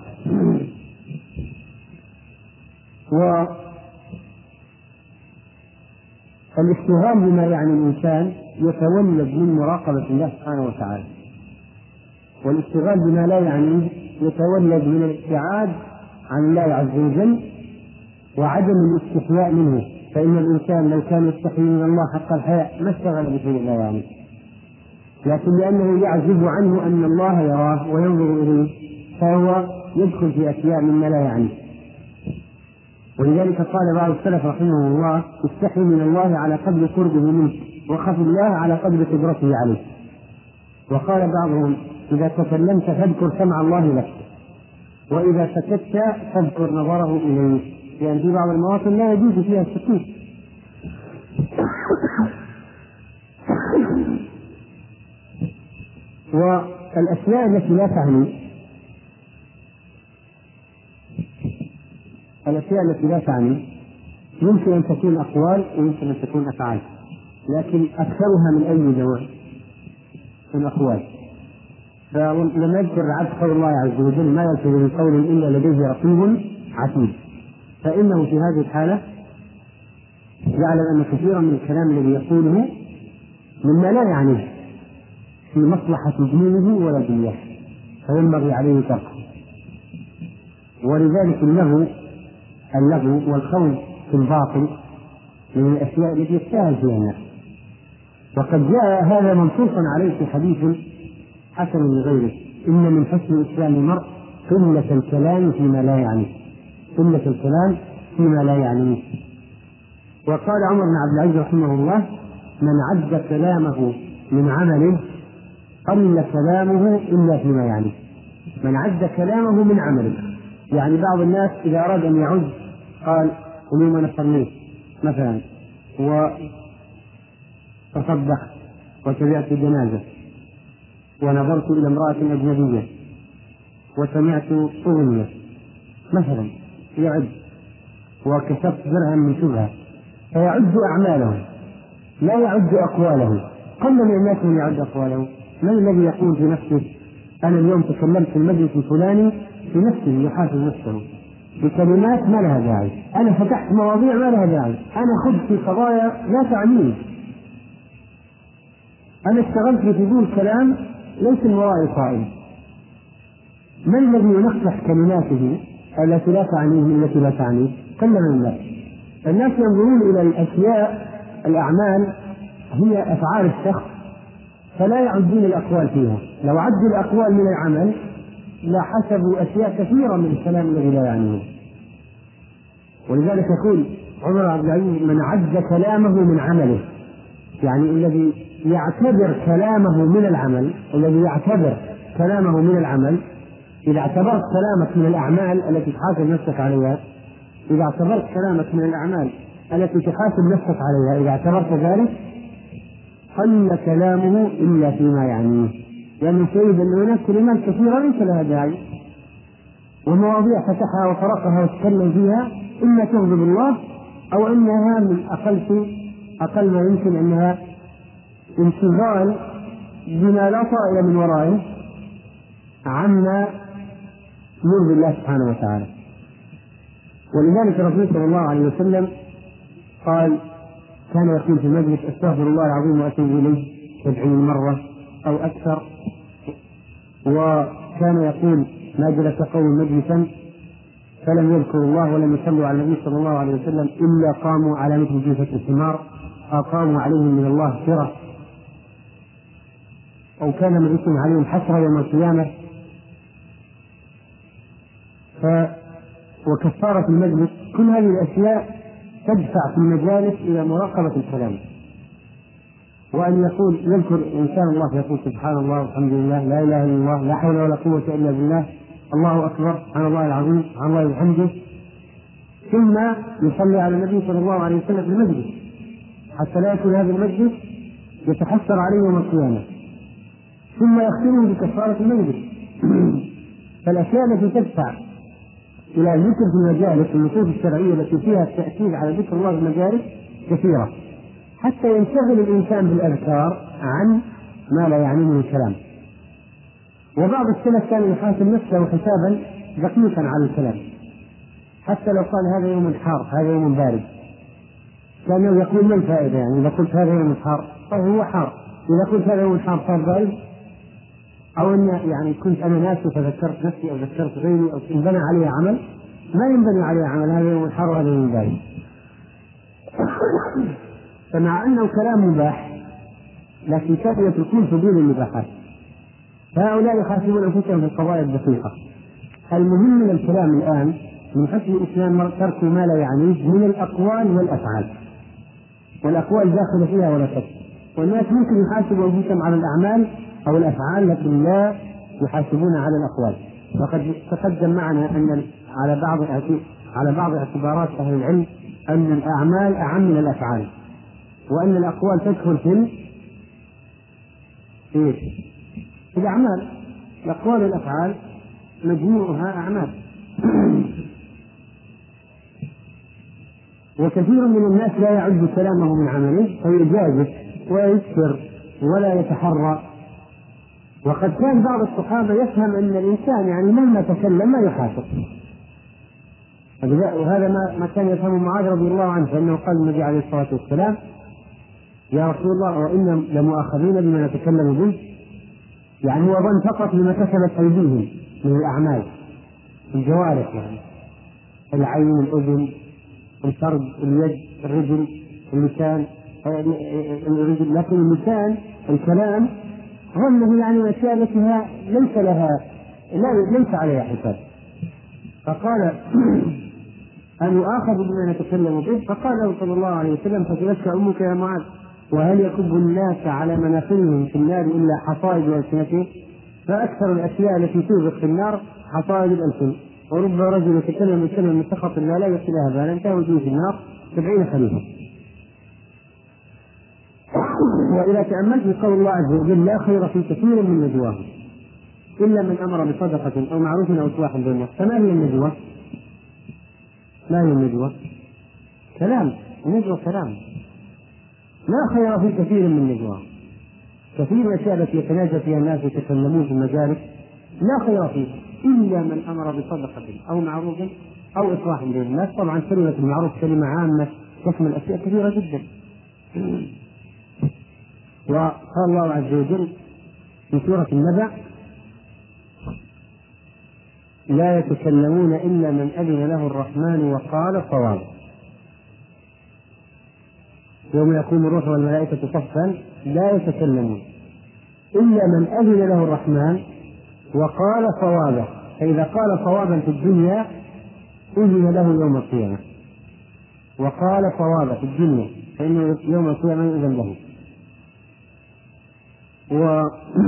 والاشتغال بما يعني الإنسان يتولد من مراقبة الله سبحانه وتعالى، والاشتغال بما لا يعني يتولد من الابتعاد عن الله عز وجل وعدم الاستحياء منه، فإن الإنسان لو كان يستحي من الله حق الحياء ما اشتغل بشيء لا يعني، لكن لأنه يعزب عنه أن الله يراه وينظر إليه فهو يدخل في أشياء مما لا يعني. ولذلك قال بعض السلف رحمه الله: استحي من الله على قدر قربه منك، وخف الله على قدر قدرته عليه. وقال بعضهم: إذا تكلمت فاذكر سمع الله لك، وإذا سكت فاذكر نظره إليك، لأن في بعض المواطن لا يجوز فيها السكوت. والأشياء التي لا تعني الأشياء التي لا تعني يمكن أن تكون أقوال ويمكن أن تكون أفعال، لكن أكثرها من أي نوع من أقوال. فلما يذكر عبد قول الله عز وجل: ما يلفظ من قول إلا لديه رقيب عتيد، فإنه في هذه الحالة يعلم أن كثيرا من الكلام الذي يقوله مما لا يعنيه في مصلحة دينه ولا دنياه، فينبغي عليه تركه. ولذلك اللغو اللغو والخوض في الباطل من الأشياء التي يستاهل فيها الناس. وقد جاء هذا منصوصا عليه في حديث حسن لغيره: إن من حسن إسلام المرء قلة الكلام فيما لا يعنيه، قلة الكلام فيما لا يعنيه. وقال عمر بن عبد العزيز رحمه الله: من عد كلامه من عمله قل كلامه إلا فيما يعنيه. من عد كلامه من عمله، يعني بعض الناس إذا أراد أن يعد قال: اليوم أنا صليت مثلا وتصدقت وتبعت الجنازة ونظرت إلى امرأة أجنبية وسمعت أغنية مثلا، يعد وكسبت درهم من شبهة، فيعد أعماله لا يعد أقواله. قل من الناس من يعد أقواله. من الذي يقول في نفسه: أنا اليوم تكلمت في المجلس الفلاني، في نفسه يحاسب نفسه بكلمات ما لها داعي، أنا فتحت مواضيع ما لها داعي، أنا خذت في قضايا لا تعنيني، أنا اشتغلت في فضول كلام ليس من ورائي قائم. من الذي ينقح كلماته التي لا تعنيه التي لا تعنيه؟ قل من الناس. الناس ينظرون إلى الأشياء الأعمال هي أفعال الشخص فلا يعدون الأقوال فيها. لو عدوا الأقوال من العمل لا حسبوا أشياء كثيرة من الكلام الذي لا يعنيه. ولذلك يقول عمر عبد العزيز: من عد كلامه من عمله، يعني الذي يعتبر كلامه من العمل، الذي يعتبر كلامه من العمل. إذا اعتبرت كلامك من الأعمال التي تحاسب نفسك عليها، إذا اعتبرت كلامك من الأعمال التي تحاسب نفسك عليها، إذا اعتبرت ذلك قل كلامه إلا فيما يعنيه، لأنه سيد أن هناك كلمات كثيرة ليس لها داعي، ومواضيع فتحها وطرقها وتكلم فيها إما تغضب الله أو أنها من أقل أقل ما يمكن أنها انشغال بما لا طائل من ورائه عما يرضي الله سبحانه وتعالى. ولذلك الرسول صلى الله عليه وسلم قال: كان يقول في المجلس: استغفر الله العظيم واتوب اليه سبعين مره او اكثر. وكان يقول: ما جلس قوم مجلسا فلم يذكروا الله ولم يصلوا على النبي صلى الله عليه وسلم الا قاموا على مثل جيفة الحمار او قاموا عليهم من الله سرة، او كان من اسم عليهم حسرة يوم القيامة. ف وكفارة المجلس، كل هذه الأشياء تدفع في المجالس إلى مراقبة الكلام. وأن يقول يذكر إنسان الله يقول: سبحان الله والحمد لله لا إله إلا الله لا حول ولا قوة إلا بالله الله أكبر سبحان الله العظيم سبحان الله وبحمده، ثم يصلي على النبي صلى الله عليه وسلم في المسجد حتى لا يكون هذا المسجد يتحسر عليه يوم القيامة، ثم يختمه بكفارة المسجد. فالأشياء التي تدفع إلى الذكر في المجالس النصوص الشرعية التي فيها التأكيد على ذكر الله في المجالس كثيرة، حتى ينشغل الإنسان بالأذكار عن ما لا يعنيه من الكلام. وبعض السلف كان يحاسب نفسه حسابا دقيقا على الكلام، حتى لو قال هذا يوم حار هذا يوم بارد كان يقول ما الفائدة، يعني إذا قلت هذا يوم حار فهو حار، إذا قلت هذا يوم حار صار بارد، أو أن يعني كنت أنا ناسي فذكرت نفسي أو ذكرت غيري أو انبنى عليه عمل، ما ينبني عليه عمل هذا يوم الحر وهذا يوم بارد. فمع أنه كلام مباح لكن كان يتركون حدود المباحات، فهؤلاء يحاسبون أنفسهم في القضايا الدقيقة. المهم من الكلام الآن من حسن الإسلام ترك ما لا يعنيه من الأقوال والأفعال، والأقوال داخل فيها ولا شك، والناس ممكن يحاسبوا أنفسهم على الأعمال أو الأفعال لكن لا يحاسبون على الأقوال. وقد تقدم معنا أن على بعض على بعض اعتبارات أهل العلم أن الأعمال أعم من الأفعال، وأن الأقوال تدخل في إيه؟ في الأعمال. الأقوال والأفعال مجموعها أعمال. وكثير من الناس لا يعد كلامه من عمله فيجازف ويكثر ولا يتحرى. وقد كان بعض الصحابة يفهم أن الإنسان يعني مهما تكلم ما يحاسب، وهذا ما ما كان يفهمه معاذ رضي الله عنه، فإنه قال النبي عليه الصلاة والسلام يا رسول الله وإنا لمؤاخذين بما نتكلم به، يعني هو ظن فقط بما كسبت أيديهم من الأعمال الجوارح، يعني العين الأذن الفرد اليد الرجل اللسان الرجل، لكن اللسان الكلام ظنه يعني الأشياء التي ليس لها لا ليس عليها حساب. فقال أن يؤاخذ بما نتكلم به، فقال له صلى الله عليه وسلم فتلك أمك يا معاذ وهل يكب الناس على مناخرهم في النار إلا حصائد ألسنتهم؟ فأكثر الأشياء التي توبق في النار حصائد الألسن، ورب رجل يتكلم بكلمة من سخط الله لا يحصي لها بالا تهوي في النار سبعين خليفة. وإذا تأملت في قول الله عز وجل لا خير في كثير من نجواهم إلا من أمر بصدقة أو معروف أو إصلاح بين الناس، فما هي النجوى؟ ما هي النجوى؟ كلام، النجوى كلام. لا خير في كثير من نجواهم، كثير من الأشياء التي يتناجى فيها الناس يتكلمون في المجالس لا خير فيها إلا من أمر بصدقة أو معروف أو إصلاح بين الناس. طبعا كلمة المعروف كلمة عامة تشمل أشياء كثيرة جدا. وقال الله عز وجل في سورة النبأ لا يتكلمون إلا من أذن له الرحمن وقال صواب. يوم يقوم الروح والملائكة صفا لا يتكلمون إلا من أذن له الرحمن وقال صوابا، فإذا قال صوابا في الدنيا أذن له يوم القيامة، وقال صوابا في الدنيا فإنه يوم القيامة يؤذن له. و...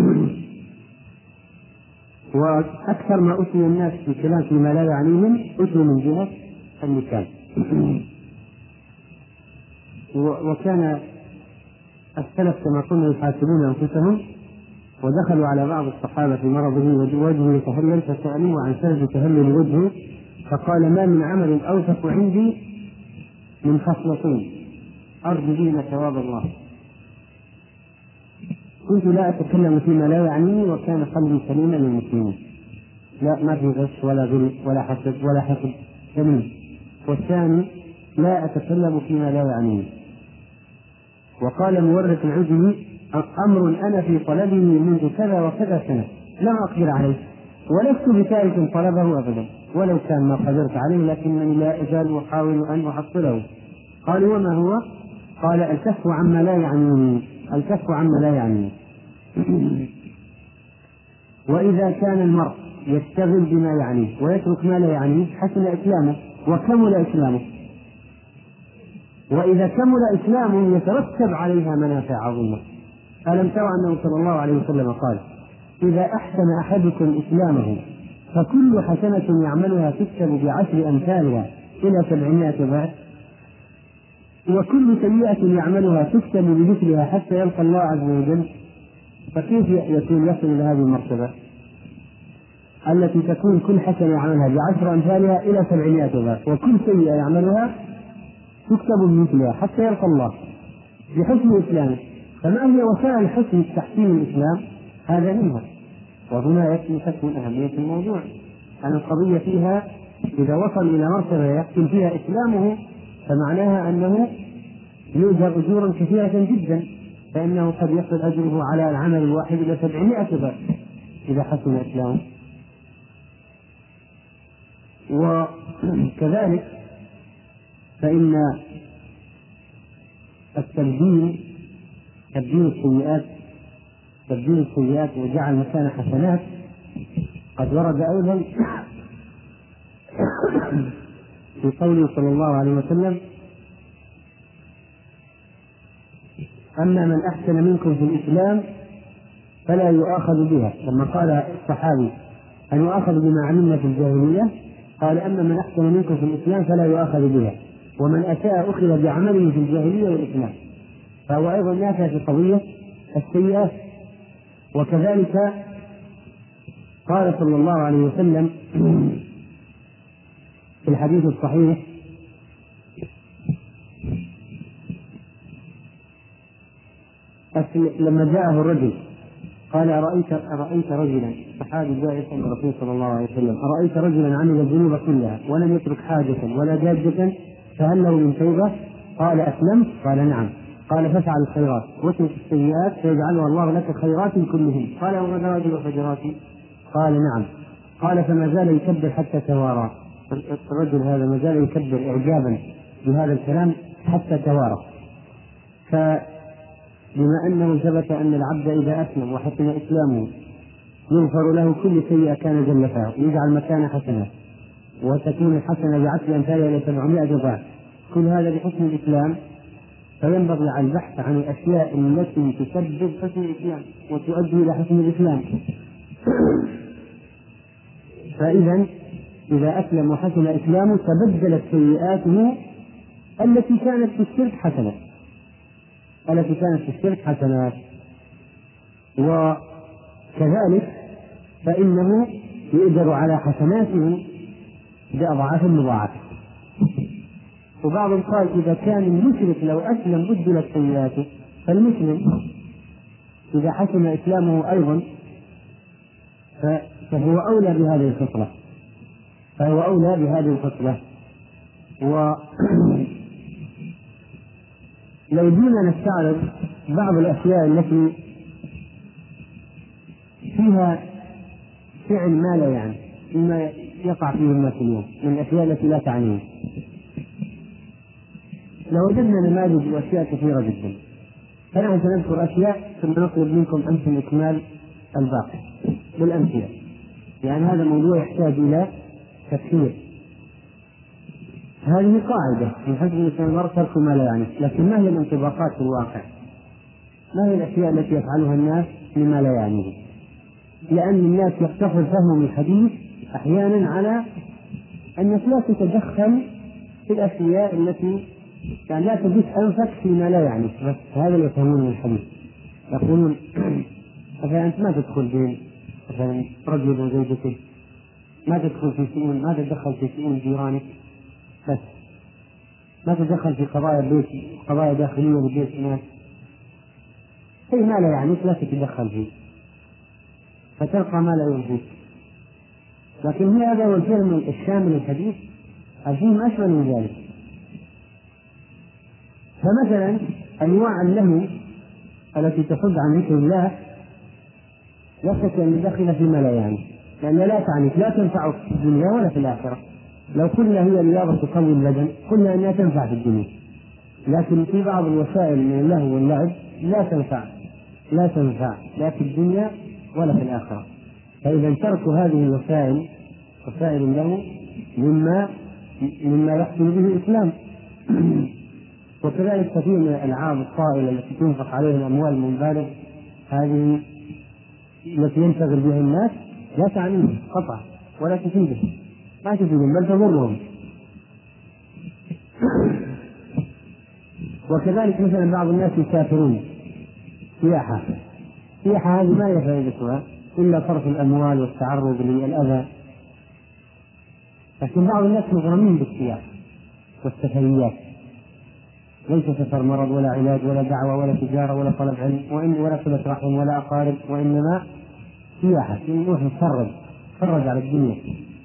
وأكثر ما أتي الناس في كلام فيما لا يعنيهم أتي من جهة اللسان. وكان السلف كما قلنا يحاسبون أنفسهم، ودخلوا على بعض الصحابة في مرضه وجهه يتهلل فسألوه عن سبب تهلل وجهه فقال ما من عمل أوثق عندي من خصلتين أرجو بهما ثواب الله، كنت لا أتكلم فيما لا يعنيني وكان قلبي سليما للمسلمين، لا ما في غش ولا غل ولا حسد ولا حقد سليم. والثاني لا أتكلم فيما لا يعنيني. وقال مورث العجمي أمر أنا في طلبه منذ كذا وكذا سنة لم أقدر عليه ولست بتارك طلبه أبدا ولو كان ما قدرت عليه لكنني لا أزال أحاول أن أحصله. قال وما هو؟ قال الكف عما لا يعنيني، الكف عما لا يعنيني. وإذا كان المرء يشتغل بما يعنيه ويترك ما لا يعنيه حسن إسلامه وكمل إسلامه، وإذا كمل إسلامه يترتب عليها منافع عظيمة. ألم ترى أنه صلى الله عليه وسلم قال إذا أحسن أحدكم إسلامه فكل حسنة يعملها تكتب بعشر أمثالها إلى سبعمائة ضعف، وكل سيئة يعملها تكتب بمثلها حتى يلقى الله عز وجل، فكيف يكون يصل إلى هذه المرتبة التي تكون كل حسنة يعملها بعشر أمثالها إلى سبعمائة ضعف، وكل سيئة يعملها تكتب بمثلها حتى يلقى الله بحسن إسلامه؟ فما هي وسائل حسن تحسين الإسلام؟ هذا منها. وهنا يكمن أهمية الموضوع، أن القضية فيها إذا وصل إلى مرتبة يحسن فيها إسلامه فمعناها أنه يؤجر أجورا كثيرة جدا، فإنه قد يصل أجره على العمل الواحد إلى سبعمائة ضعف إذا حسن إسلامه. وكذلك فإن التبديل تبديل السيئات تبديل السيئات وجعل مكان حسنات قد ورد أيضا في قوله صلى الله عليه وسلم: أما من أحسن منكم في الإسلام فلا يؤاخذ بها. لما قال الصحابي أن يؤاخذ بما عملنا في الجاهلية، قال: أما من أحسن منكم في الإسلام فلا يؤاخذ بها، ومن أساء أخذ بعمله في الجاهلية والإسلام. فهو أيضا نافع في قضية السيئات. وكذلك قال صلى الله عليه وسلم في الحديث الصحيح: لما جاءه الرجل قال: أرأيت, أرأيت رجلا، صحابي جاء يسأل الرسول صلى الله عليه وسلم: أرأيت رجلا عمل الذنوب كلها ولم يترك حاجة ولا جادة فهل له من توبة؟ قال: أسلمت؟ قال: نعم. قال: فافعل الخيرات واترك السيئات فيجعلها الله لك خيرات كلهن. قال: وغدرات وفجرات؟ قال: نعم. قال: فما زال يكبر حتى توارى. الرجل هذا ما زال يكبر إعجابا بهذا الكلام حتى توارى. فبما أنه ثبت أن العبد إذا أسلم وحسن إسلامه يغفر له كل سيئة كان زلفها ويجعل مكان حسنة، وتكون الحسنة بعشر أمثالها إلى سبعمائة ضعف، كل هذا بحسن الإسلام. فينبغي على البحث عن الأشياء التي تسبب حسن الإسلام وتؤدي إلى حسن الإسلام. فإذا إذا أسلم وحسن إسلامه تبدلت سيئاته التي كانت في الشرك حسنات التي كانت في الشرك حسنات وكذلك فإنه يؤجر على حسناته بأضعاف مضاعفة. وبعضهم قال: إذا كان المشرك لو أسلم بدلت سيئاته، فالمسلم إذا حسن إسلامه أيضا فهو أولى بهذه الخصلة فهو أولى بهذه الخصلة. ولو جينا نستعرض بعض الأشياء التي فيها فعل ما لا يعني مما يقع فيه الناس اليوم من الأشياء التي لا تعنيه، لوجدنا نماذج وأشياء كثيرة جدا. فنحن سنذكر أشياء ثم نطلب منكم أنتم إكمال الباقي بالأمثلة، يعني هذا الموضوع يحتاج إلى تفسير. هذه قاعدة من حسب الإنسان ترك ما لا يعني، لكن ما هي الانطباقات في الواقع؟ ما هي الأشياء التي يفعلها الناس مما لا يعنيه؟ لأن الناس يقتصر فهمهم الحديث أحيانا على أنك لا تتدخل في الأشياء التي يعني لا تجد أنفك فيما لا يعني، بس هذا اللي يفهمون من الحديث. يقولون: مثلا أنت ما تدخل بين مثلا رجل وزوجته، ما تدخل في شؤون، ما تتدخل في شؤون جيرانك، بس ما تتدخل في قضايا البيت، قضايا داخلية لبيت الناس، شيء ما لا يعنيك لا تتدخل فيه فتلقى ما لا يرضيك. لكن هذا هو الفهم الشامل الحديث، الفهم أشمل من ذلك. فمثلا أنواع اللهو التي تصد عن ذكر الله لا شك أن دخل فيما لا يعني، لأن لا تعنيك، لا تنفعك في الدنيا ولا في الآخرة. لو قلنا هي رياضة تقوي البدن قلنا أنها تنفع في الدنيا، لكن في بعض الوسائل من اللهو واللعب لا تنفع لا تنفع لا في الدنيا ولا في الآخرة. فإذا ترك هذه الوسائل وسائل اللهو مما مما يحصل به الإسلام. وكذلك كثير من الألعاب الطائلة التي تنفق عليها الأموال المبالغ هذه التي ينشغل بها الناس لا تعنيهم قطعا ولا تفيدهم، ما تفيدهم بل تضرهم. وكذلك مثلا بعض الناس يسافرون سياحة، السياحة هذه ما هي فائدتها إلا صرف الأموال والتعرض للأذى، لكن بعض الناس مغرمين بالسياحة والسفريات، ليس سفر مرض ولا علاج ولا دعوة ولا تجارة ولا طلب علم وإن ولا صلة رحم ولا أقارب، وإنما سياحة نروح نتفرج نتفرج على الدنيا.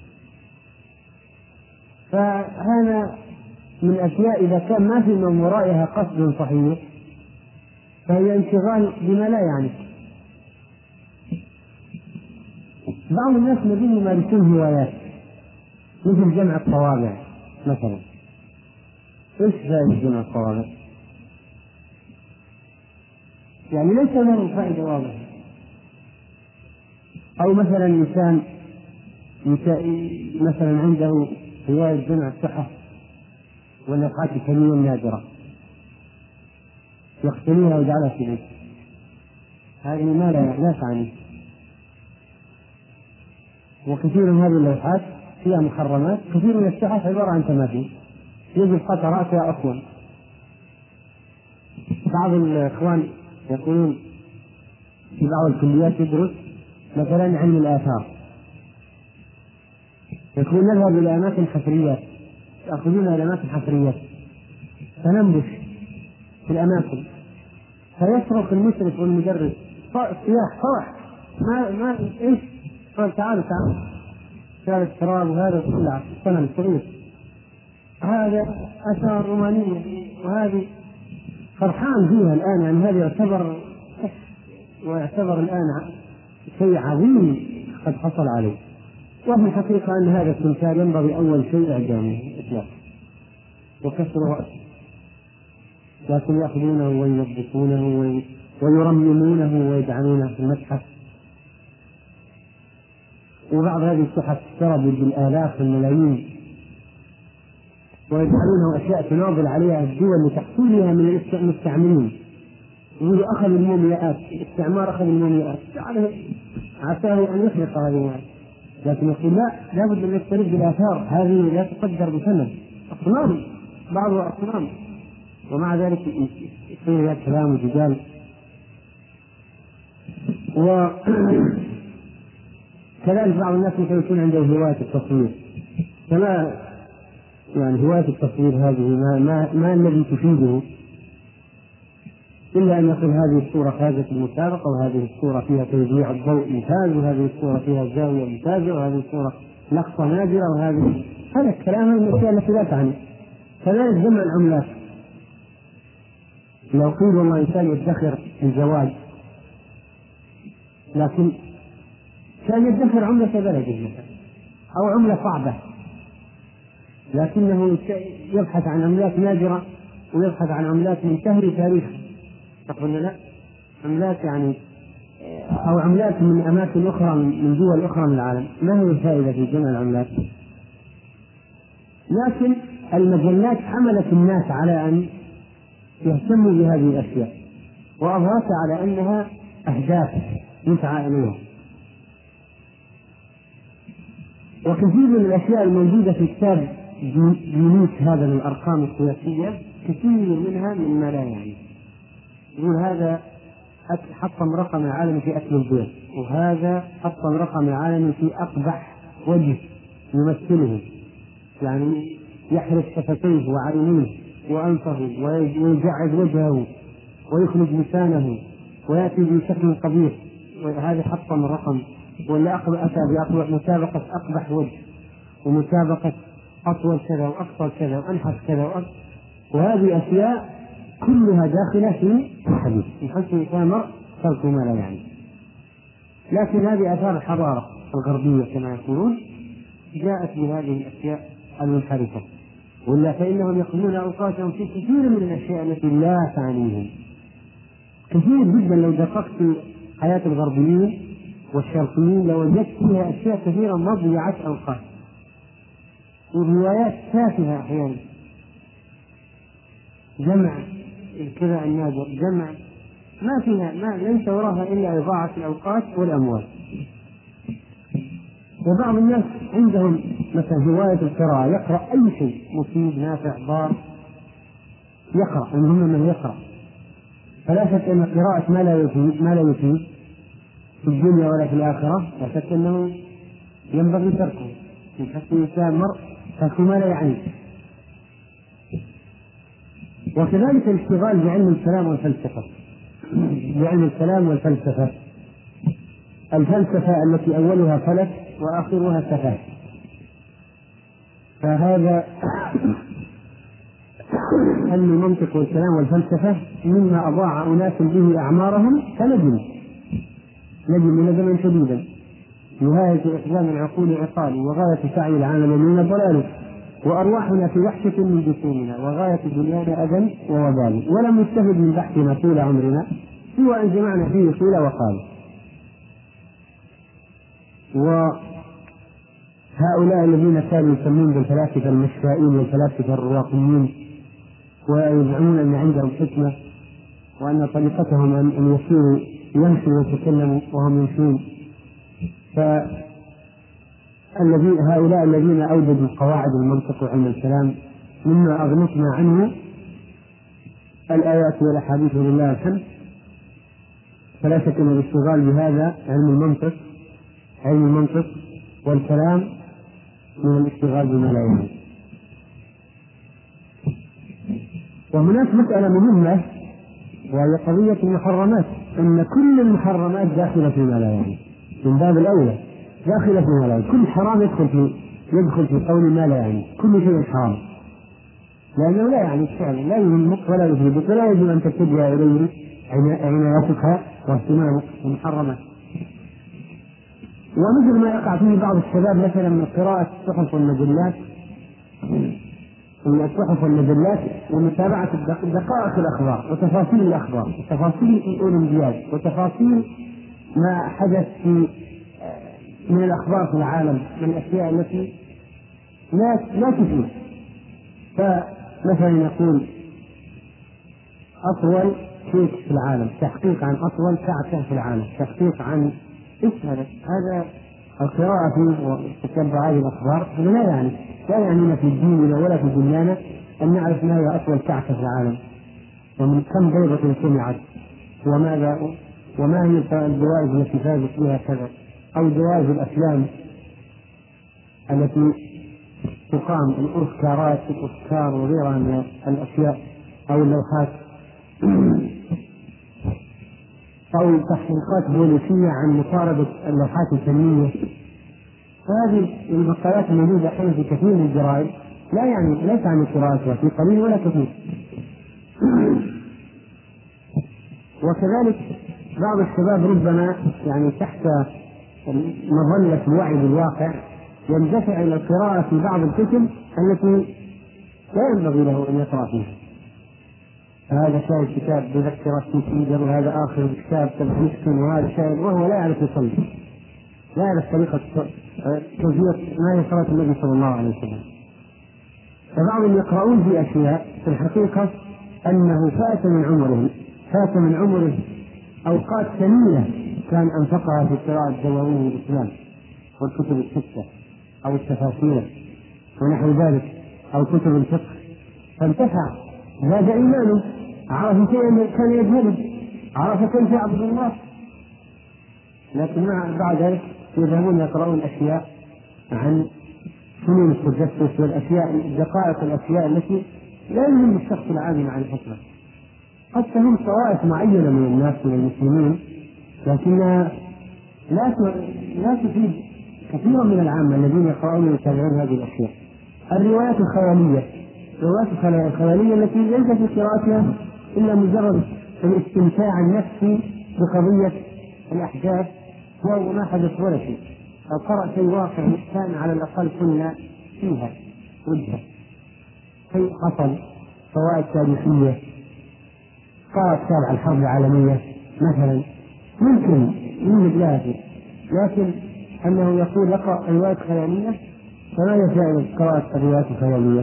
فهذا من أشياء إذا كان ما في من ورائها قصد صحيح فهي انشغال بما لا يعني. بعض الناس الذين يمارسون هوايات مثل جمع الطوابع مثلا، ايش فائدة جمع الطوابع؟ يعني ليس له فائدة واضحة. أو مثلا إنسان مثلا عنده هواية جمع التحف واللوحات الفنية النادرة يقتنيها ويجعلها في بيته، هذه ما لا تعني. وكثير من هذه اللوحات فيها محرمات، كثير من التحف عبارة عن تماثيل يجب قطع رأسها أصلا. بعض الإخوان يقولون في بعض الكليات يدرس مثلا علم الآثار، يقول نذهب إلى أماكن حفريات، يأخذون إلى أماكن حفريات فننبش في الأماكن، فيصرخ المشرف والمدرس سياح فرح ما ما إيش قال تعالوا تعالوا هذا التراب وهذا كله الصنم الصغير هذا آثار رومانية وهذه فرحان فيها الآن، يعني هذا يعتبر ويعتبر الآن شيء عظيم قد حصل عليه. وفي الحقيقة أن هذا التمثال ينبغي أول شيء إعدامه إطلاقا وكسر رأسه، لكن يأخذونه وينظفونه ويرممونه ويجعلونه في المتحف. وبعض هذه التحف تشترى بالآلاف والملايين ويجعلونه أشياء تناضل عليها الدول لتحصيلها من المستعمرين. يقول أخذ المومياءات، الاستعمار أخذ المومياءات عساه أن يخلق هذه، لكن يقول لا لابد أن يقترب بالآثار، هذه لا تقدر بثمن، أصنام بعضها أصنام، ومع ذلك يصير هذا كلام وجدال. وكذلك بعض الناس يكون عنده هواية التصوير، كما يعني هواية التصوير هذه ما, ما, ما الذي تفيده إلا أن يقول هذه الصورة فازت المسابقة وهذه الصورة فيها توزيع الضوء ممتاز وهذه الصورة فيها زاوية ممتازة وهذه الصورة لقطة نادرة وهذه هذا الكلام من الأشياء التي لا تعني. كذلك جمع العملات، لو قيل والله إنسان يدخر الزواج لكن كان يدخر عملة بلده مثلا أو عملة صعبة، لكنه يبحث عن عملات نادرة ويبحث عن عملات من شهر تاريخ، تقول لا عملات يعني أو عملات من أماكن أخرى من دول أخرى من العالم. ما هي الفائدة في جمع العملات؟ لكن المجلات حملت الناس على أن يهتموا بهذه الأشياء وأظهرت على أنها أهداف يسعى إليها. وكثير من الأشياء الموجودة في كتاب جنوس هذا للأرقام القياسية كثير منها مما لا يعني. يقول هذا حطم رقم العالم في أكل البيض، وهذا حطم رقم العالم في أقبح وجه يمثله، يعني يحرق شفتيه وعينيه وأنفه ويجعد وجهه ويخرج لسانه ويأتي بشكل قبيح، وهذا حطم الرقم. ولا أتى بمسابقة أقبح وجه ومسابقة أطول كذا وأقصر كذا وأنحف كذا وأقصر، وهذه أشياء كلها داخلة في الحديث من حيث الإمر ترك ما لا يعني. لكن هذه آثار الحضارة الغربية كما يقولون جاءت بهذه الأشياء المنحرفة، ولا فإنهم يقضون أوقاتهم في كثير من الأشياء التي لا تعنيهم كثير جدا. لو دققت في حياة الغربيين والشرقيين لوجدت فيها أشياء كثيرة مضيعة أوقات وروايات تافهة أحيانا، جمع الكذا النادر، جمع ما فيها ما ليس وراها إلا إضاعة الأوقات والأموال. وبعض الناس عندهم مثلا هواية القراءة، يقرأ أي شيء مفيد نافع ضار يقرأ، المهم من يقرأ. فلا شك أن قراءة ما لا يفيد ما لا يفيد في الدنيا ولا في الآخرة لا شك أنه ينبغي تركه. في حق الإنسان مرء ترك ما لا يعنيه. وكذلك الاشتغال بعلم الكلام والفلسفة، بعلم الكلام والفلسفة، الفلسفة التي أولها فلك وآخرها سفه، فهذا علم المنطق والكلام والفلسفة مما أضاع أناس به أعمارهم فندموا ندموا ندما شديدا، نهاية إحزام العقول عقال وغاية سعي العالمين ضلال، وأرواحنا في وحشة من جسومنا وغاية دنيانا أذى ووبال، ولم نستفد من بحثنا طول عمرنا سوى أن جمعنا فيه قيل وقال. وهؤلاء الذين كانوا يسمون بالفلاسفة المشائين والفلاسفة الرواقيين ويزعمون أن عندهم حكمة وأن طريقتهم أن يسيروا يمشوا ويتكلموا وهم يمشون، فهؤلاء الذين أوجدوا قواعد المنطق وعلم الكلام مما أغنتنا عنه الآيات والأحاديث ولله الحمد. فلا شك أن الاشتغال بهذا علم المنطق علم المنطق والكلام من الاشتغال بما لا يعني. وهناك مسألة مهمة وهي قضية المحرمات، أن كل المحرمات داخلة فيما لا يعني، من باب الأولى داخلة فيما لا يعني. كل حرام يدخل في يدخل في قول ما لا يعني، كل شيء حرام لأنه لا يعني فعلا لا يهمك ولا يفيدك ولا يجب أن تتجه إليه عنايتك واهتمامك بالمحرمات. ومثل ما يقع فيه بعض الشباب مثلا من قراءة الصحف والمجلات من الصحف والمجلات ومتابعة دقائق الأخبار وتفاصيل الأخبار وتفاصيل الأولمبياد وتفاصيل ما حدث في من الأخبار في العالم من الأشياء التي لا لا تفيد. فمثلا يقول أطول كيك في العالم، تحقيق عن أطول كعكة في العالم، تحقيق عن إيش هذا؟ هذا القراءة فيه وتتبع هذه الأخبار لا يعني لا يعنينا في الدين ولا في دنيانا أن نعرف ما هي أطول كعكة في العالم ومن كم بيضة سمعت وماذا وما هي الجوائز التي فازت بها كذا، أو جوائز الأفلام التي تقام الأوسكارات الأوسكار وغيرها من الأشياء أو اللوحات أو تحقيقات بوليسية عن مطاردة اللوحات الفنية. وهذه المقالات الموجودة الحين في كثير من الجرائد لا يعني ليس عن قراءتها في قليل ولا كثير. وكذلك بعض الشباب ربما يعني تحت مظلة الوعي بالواقع يندفع إلى القراءة في بعض الكتب التي لا ينبغي له أن يقرأ فيها. هذا شاهد كتاب بذكرة تيجر وهذا آخر كتاب تبحيث وهذا شاهد وهو لا يعرف يصلي لا يعرف طريقة كيفية ما هي صلاة النبي صلى الله عليه وسلم. فبعضهم يقرؤون في أشياء في الحقيقة أنه فات من عمره فات من عمره أوقات ثمينة كان أنفقها في قراءة دواوين الإسلام والكتب الستة أو التفاسير ونحو ذلك أو كتب الفقه، فانتفع زاد إيمانه، عرف شيئا كان يجهله، عرف كيف يعبد الله. لكن بعد ذلك يذهبون يقرؤون أشياء عن فنون التجسس والأشياء دقائق الأشياء التي لا يهم الشخص العالم عن الحكمة. قد تهم طوائف معينة من الناس من المسلمين لكنها لا لا تفيد كثيرا من العامة الذين يقرؤون ويتابعون هذه الأشياء. الروايات الخيالية الروايات الخيالية التي ليس في قراءتها إلا مجرد الاستمتاع النفسي بقضية الأحداث وما حدث ولا شيء، أو قرأ شيء واقع كان على الأقل كنا فيها وجهة شيء حصل، فوائد تاريخية، قرأ كتاب عن الحرب العالمية مثلا ممكن يوجد لها شيء، لكن أنه يقول اقرأ روايات خيالية فما يفعل قراءة الروايات الخيالية.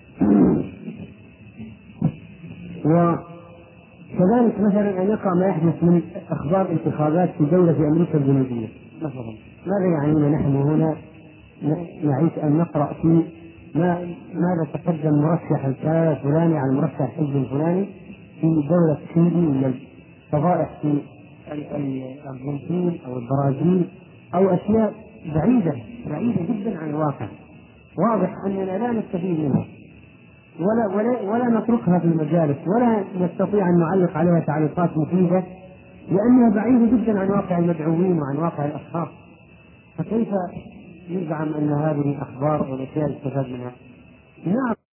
وكذلك مثلا أن يقرأ ما يحدث من أخبار انتخابات في دولة في أمريكا الجنوبية مثلا، ماذا يعنينا نحن هنا نعيش أن نقرأ في ما ماذا تقدم مرشح الفلاني على مرشح الحزب الفلاني في دولة تشيلي ولا فضائح في الأرجنتين أو البرازيل أو أشياء بعيدة بعيدة جدا عن الواقع، واضح أننا لا نستفيد منها ولا ولا ولا نتركها في المجالس ولا نستطيع أن نعلق عليها تعليقات مفيدة لأنها بعيدة جدا عن واقع المدعوين وعن واقع الأشخاص. فكيف يزعم أن هذه الأخبار والأشياء يستفاد منها؟ نعم.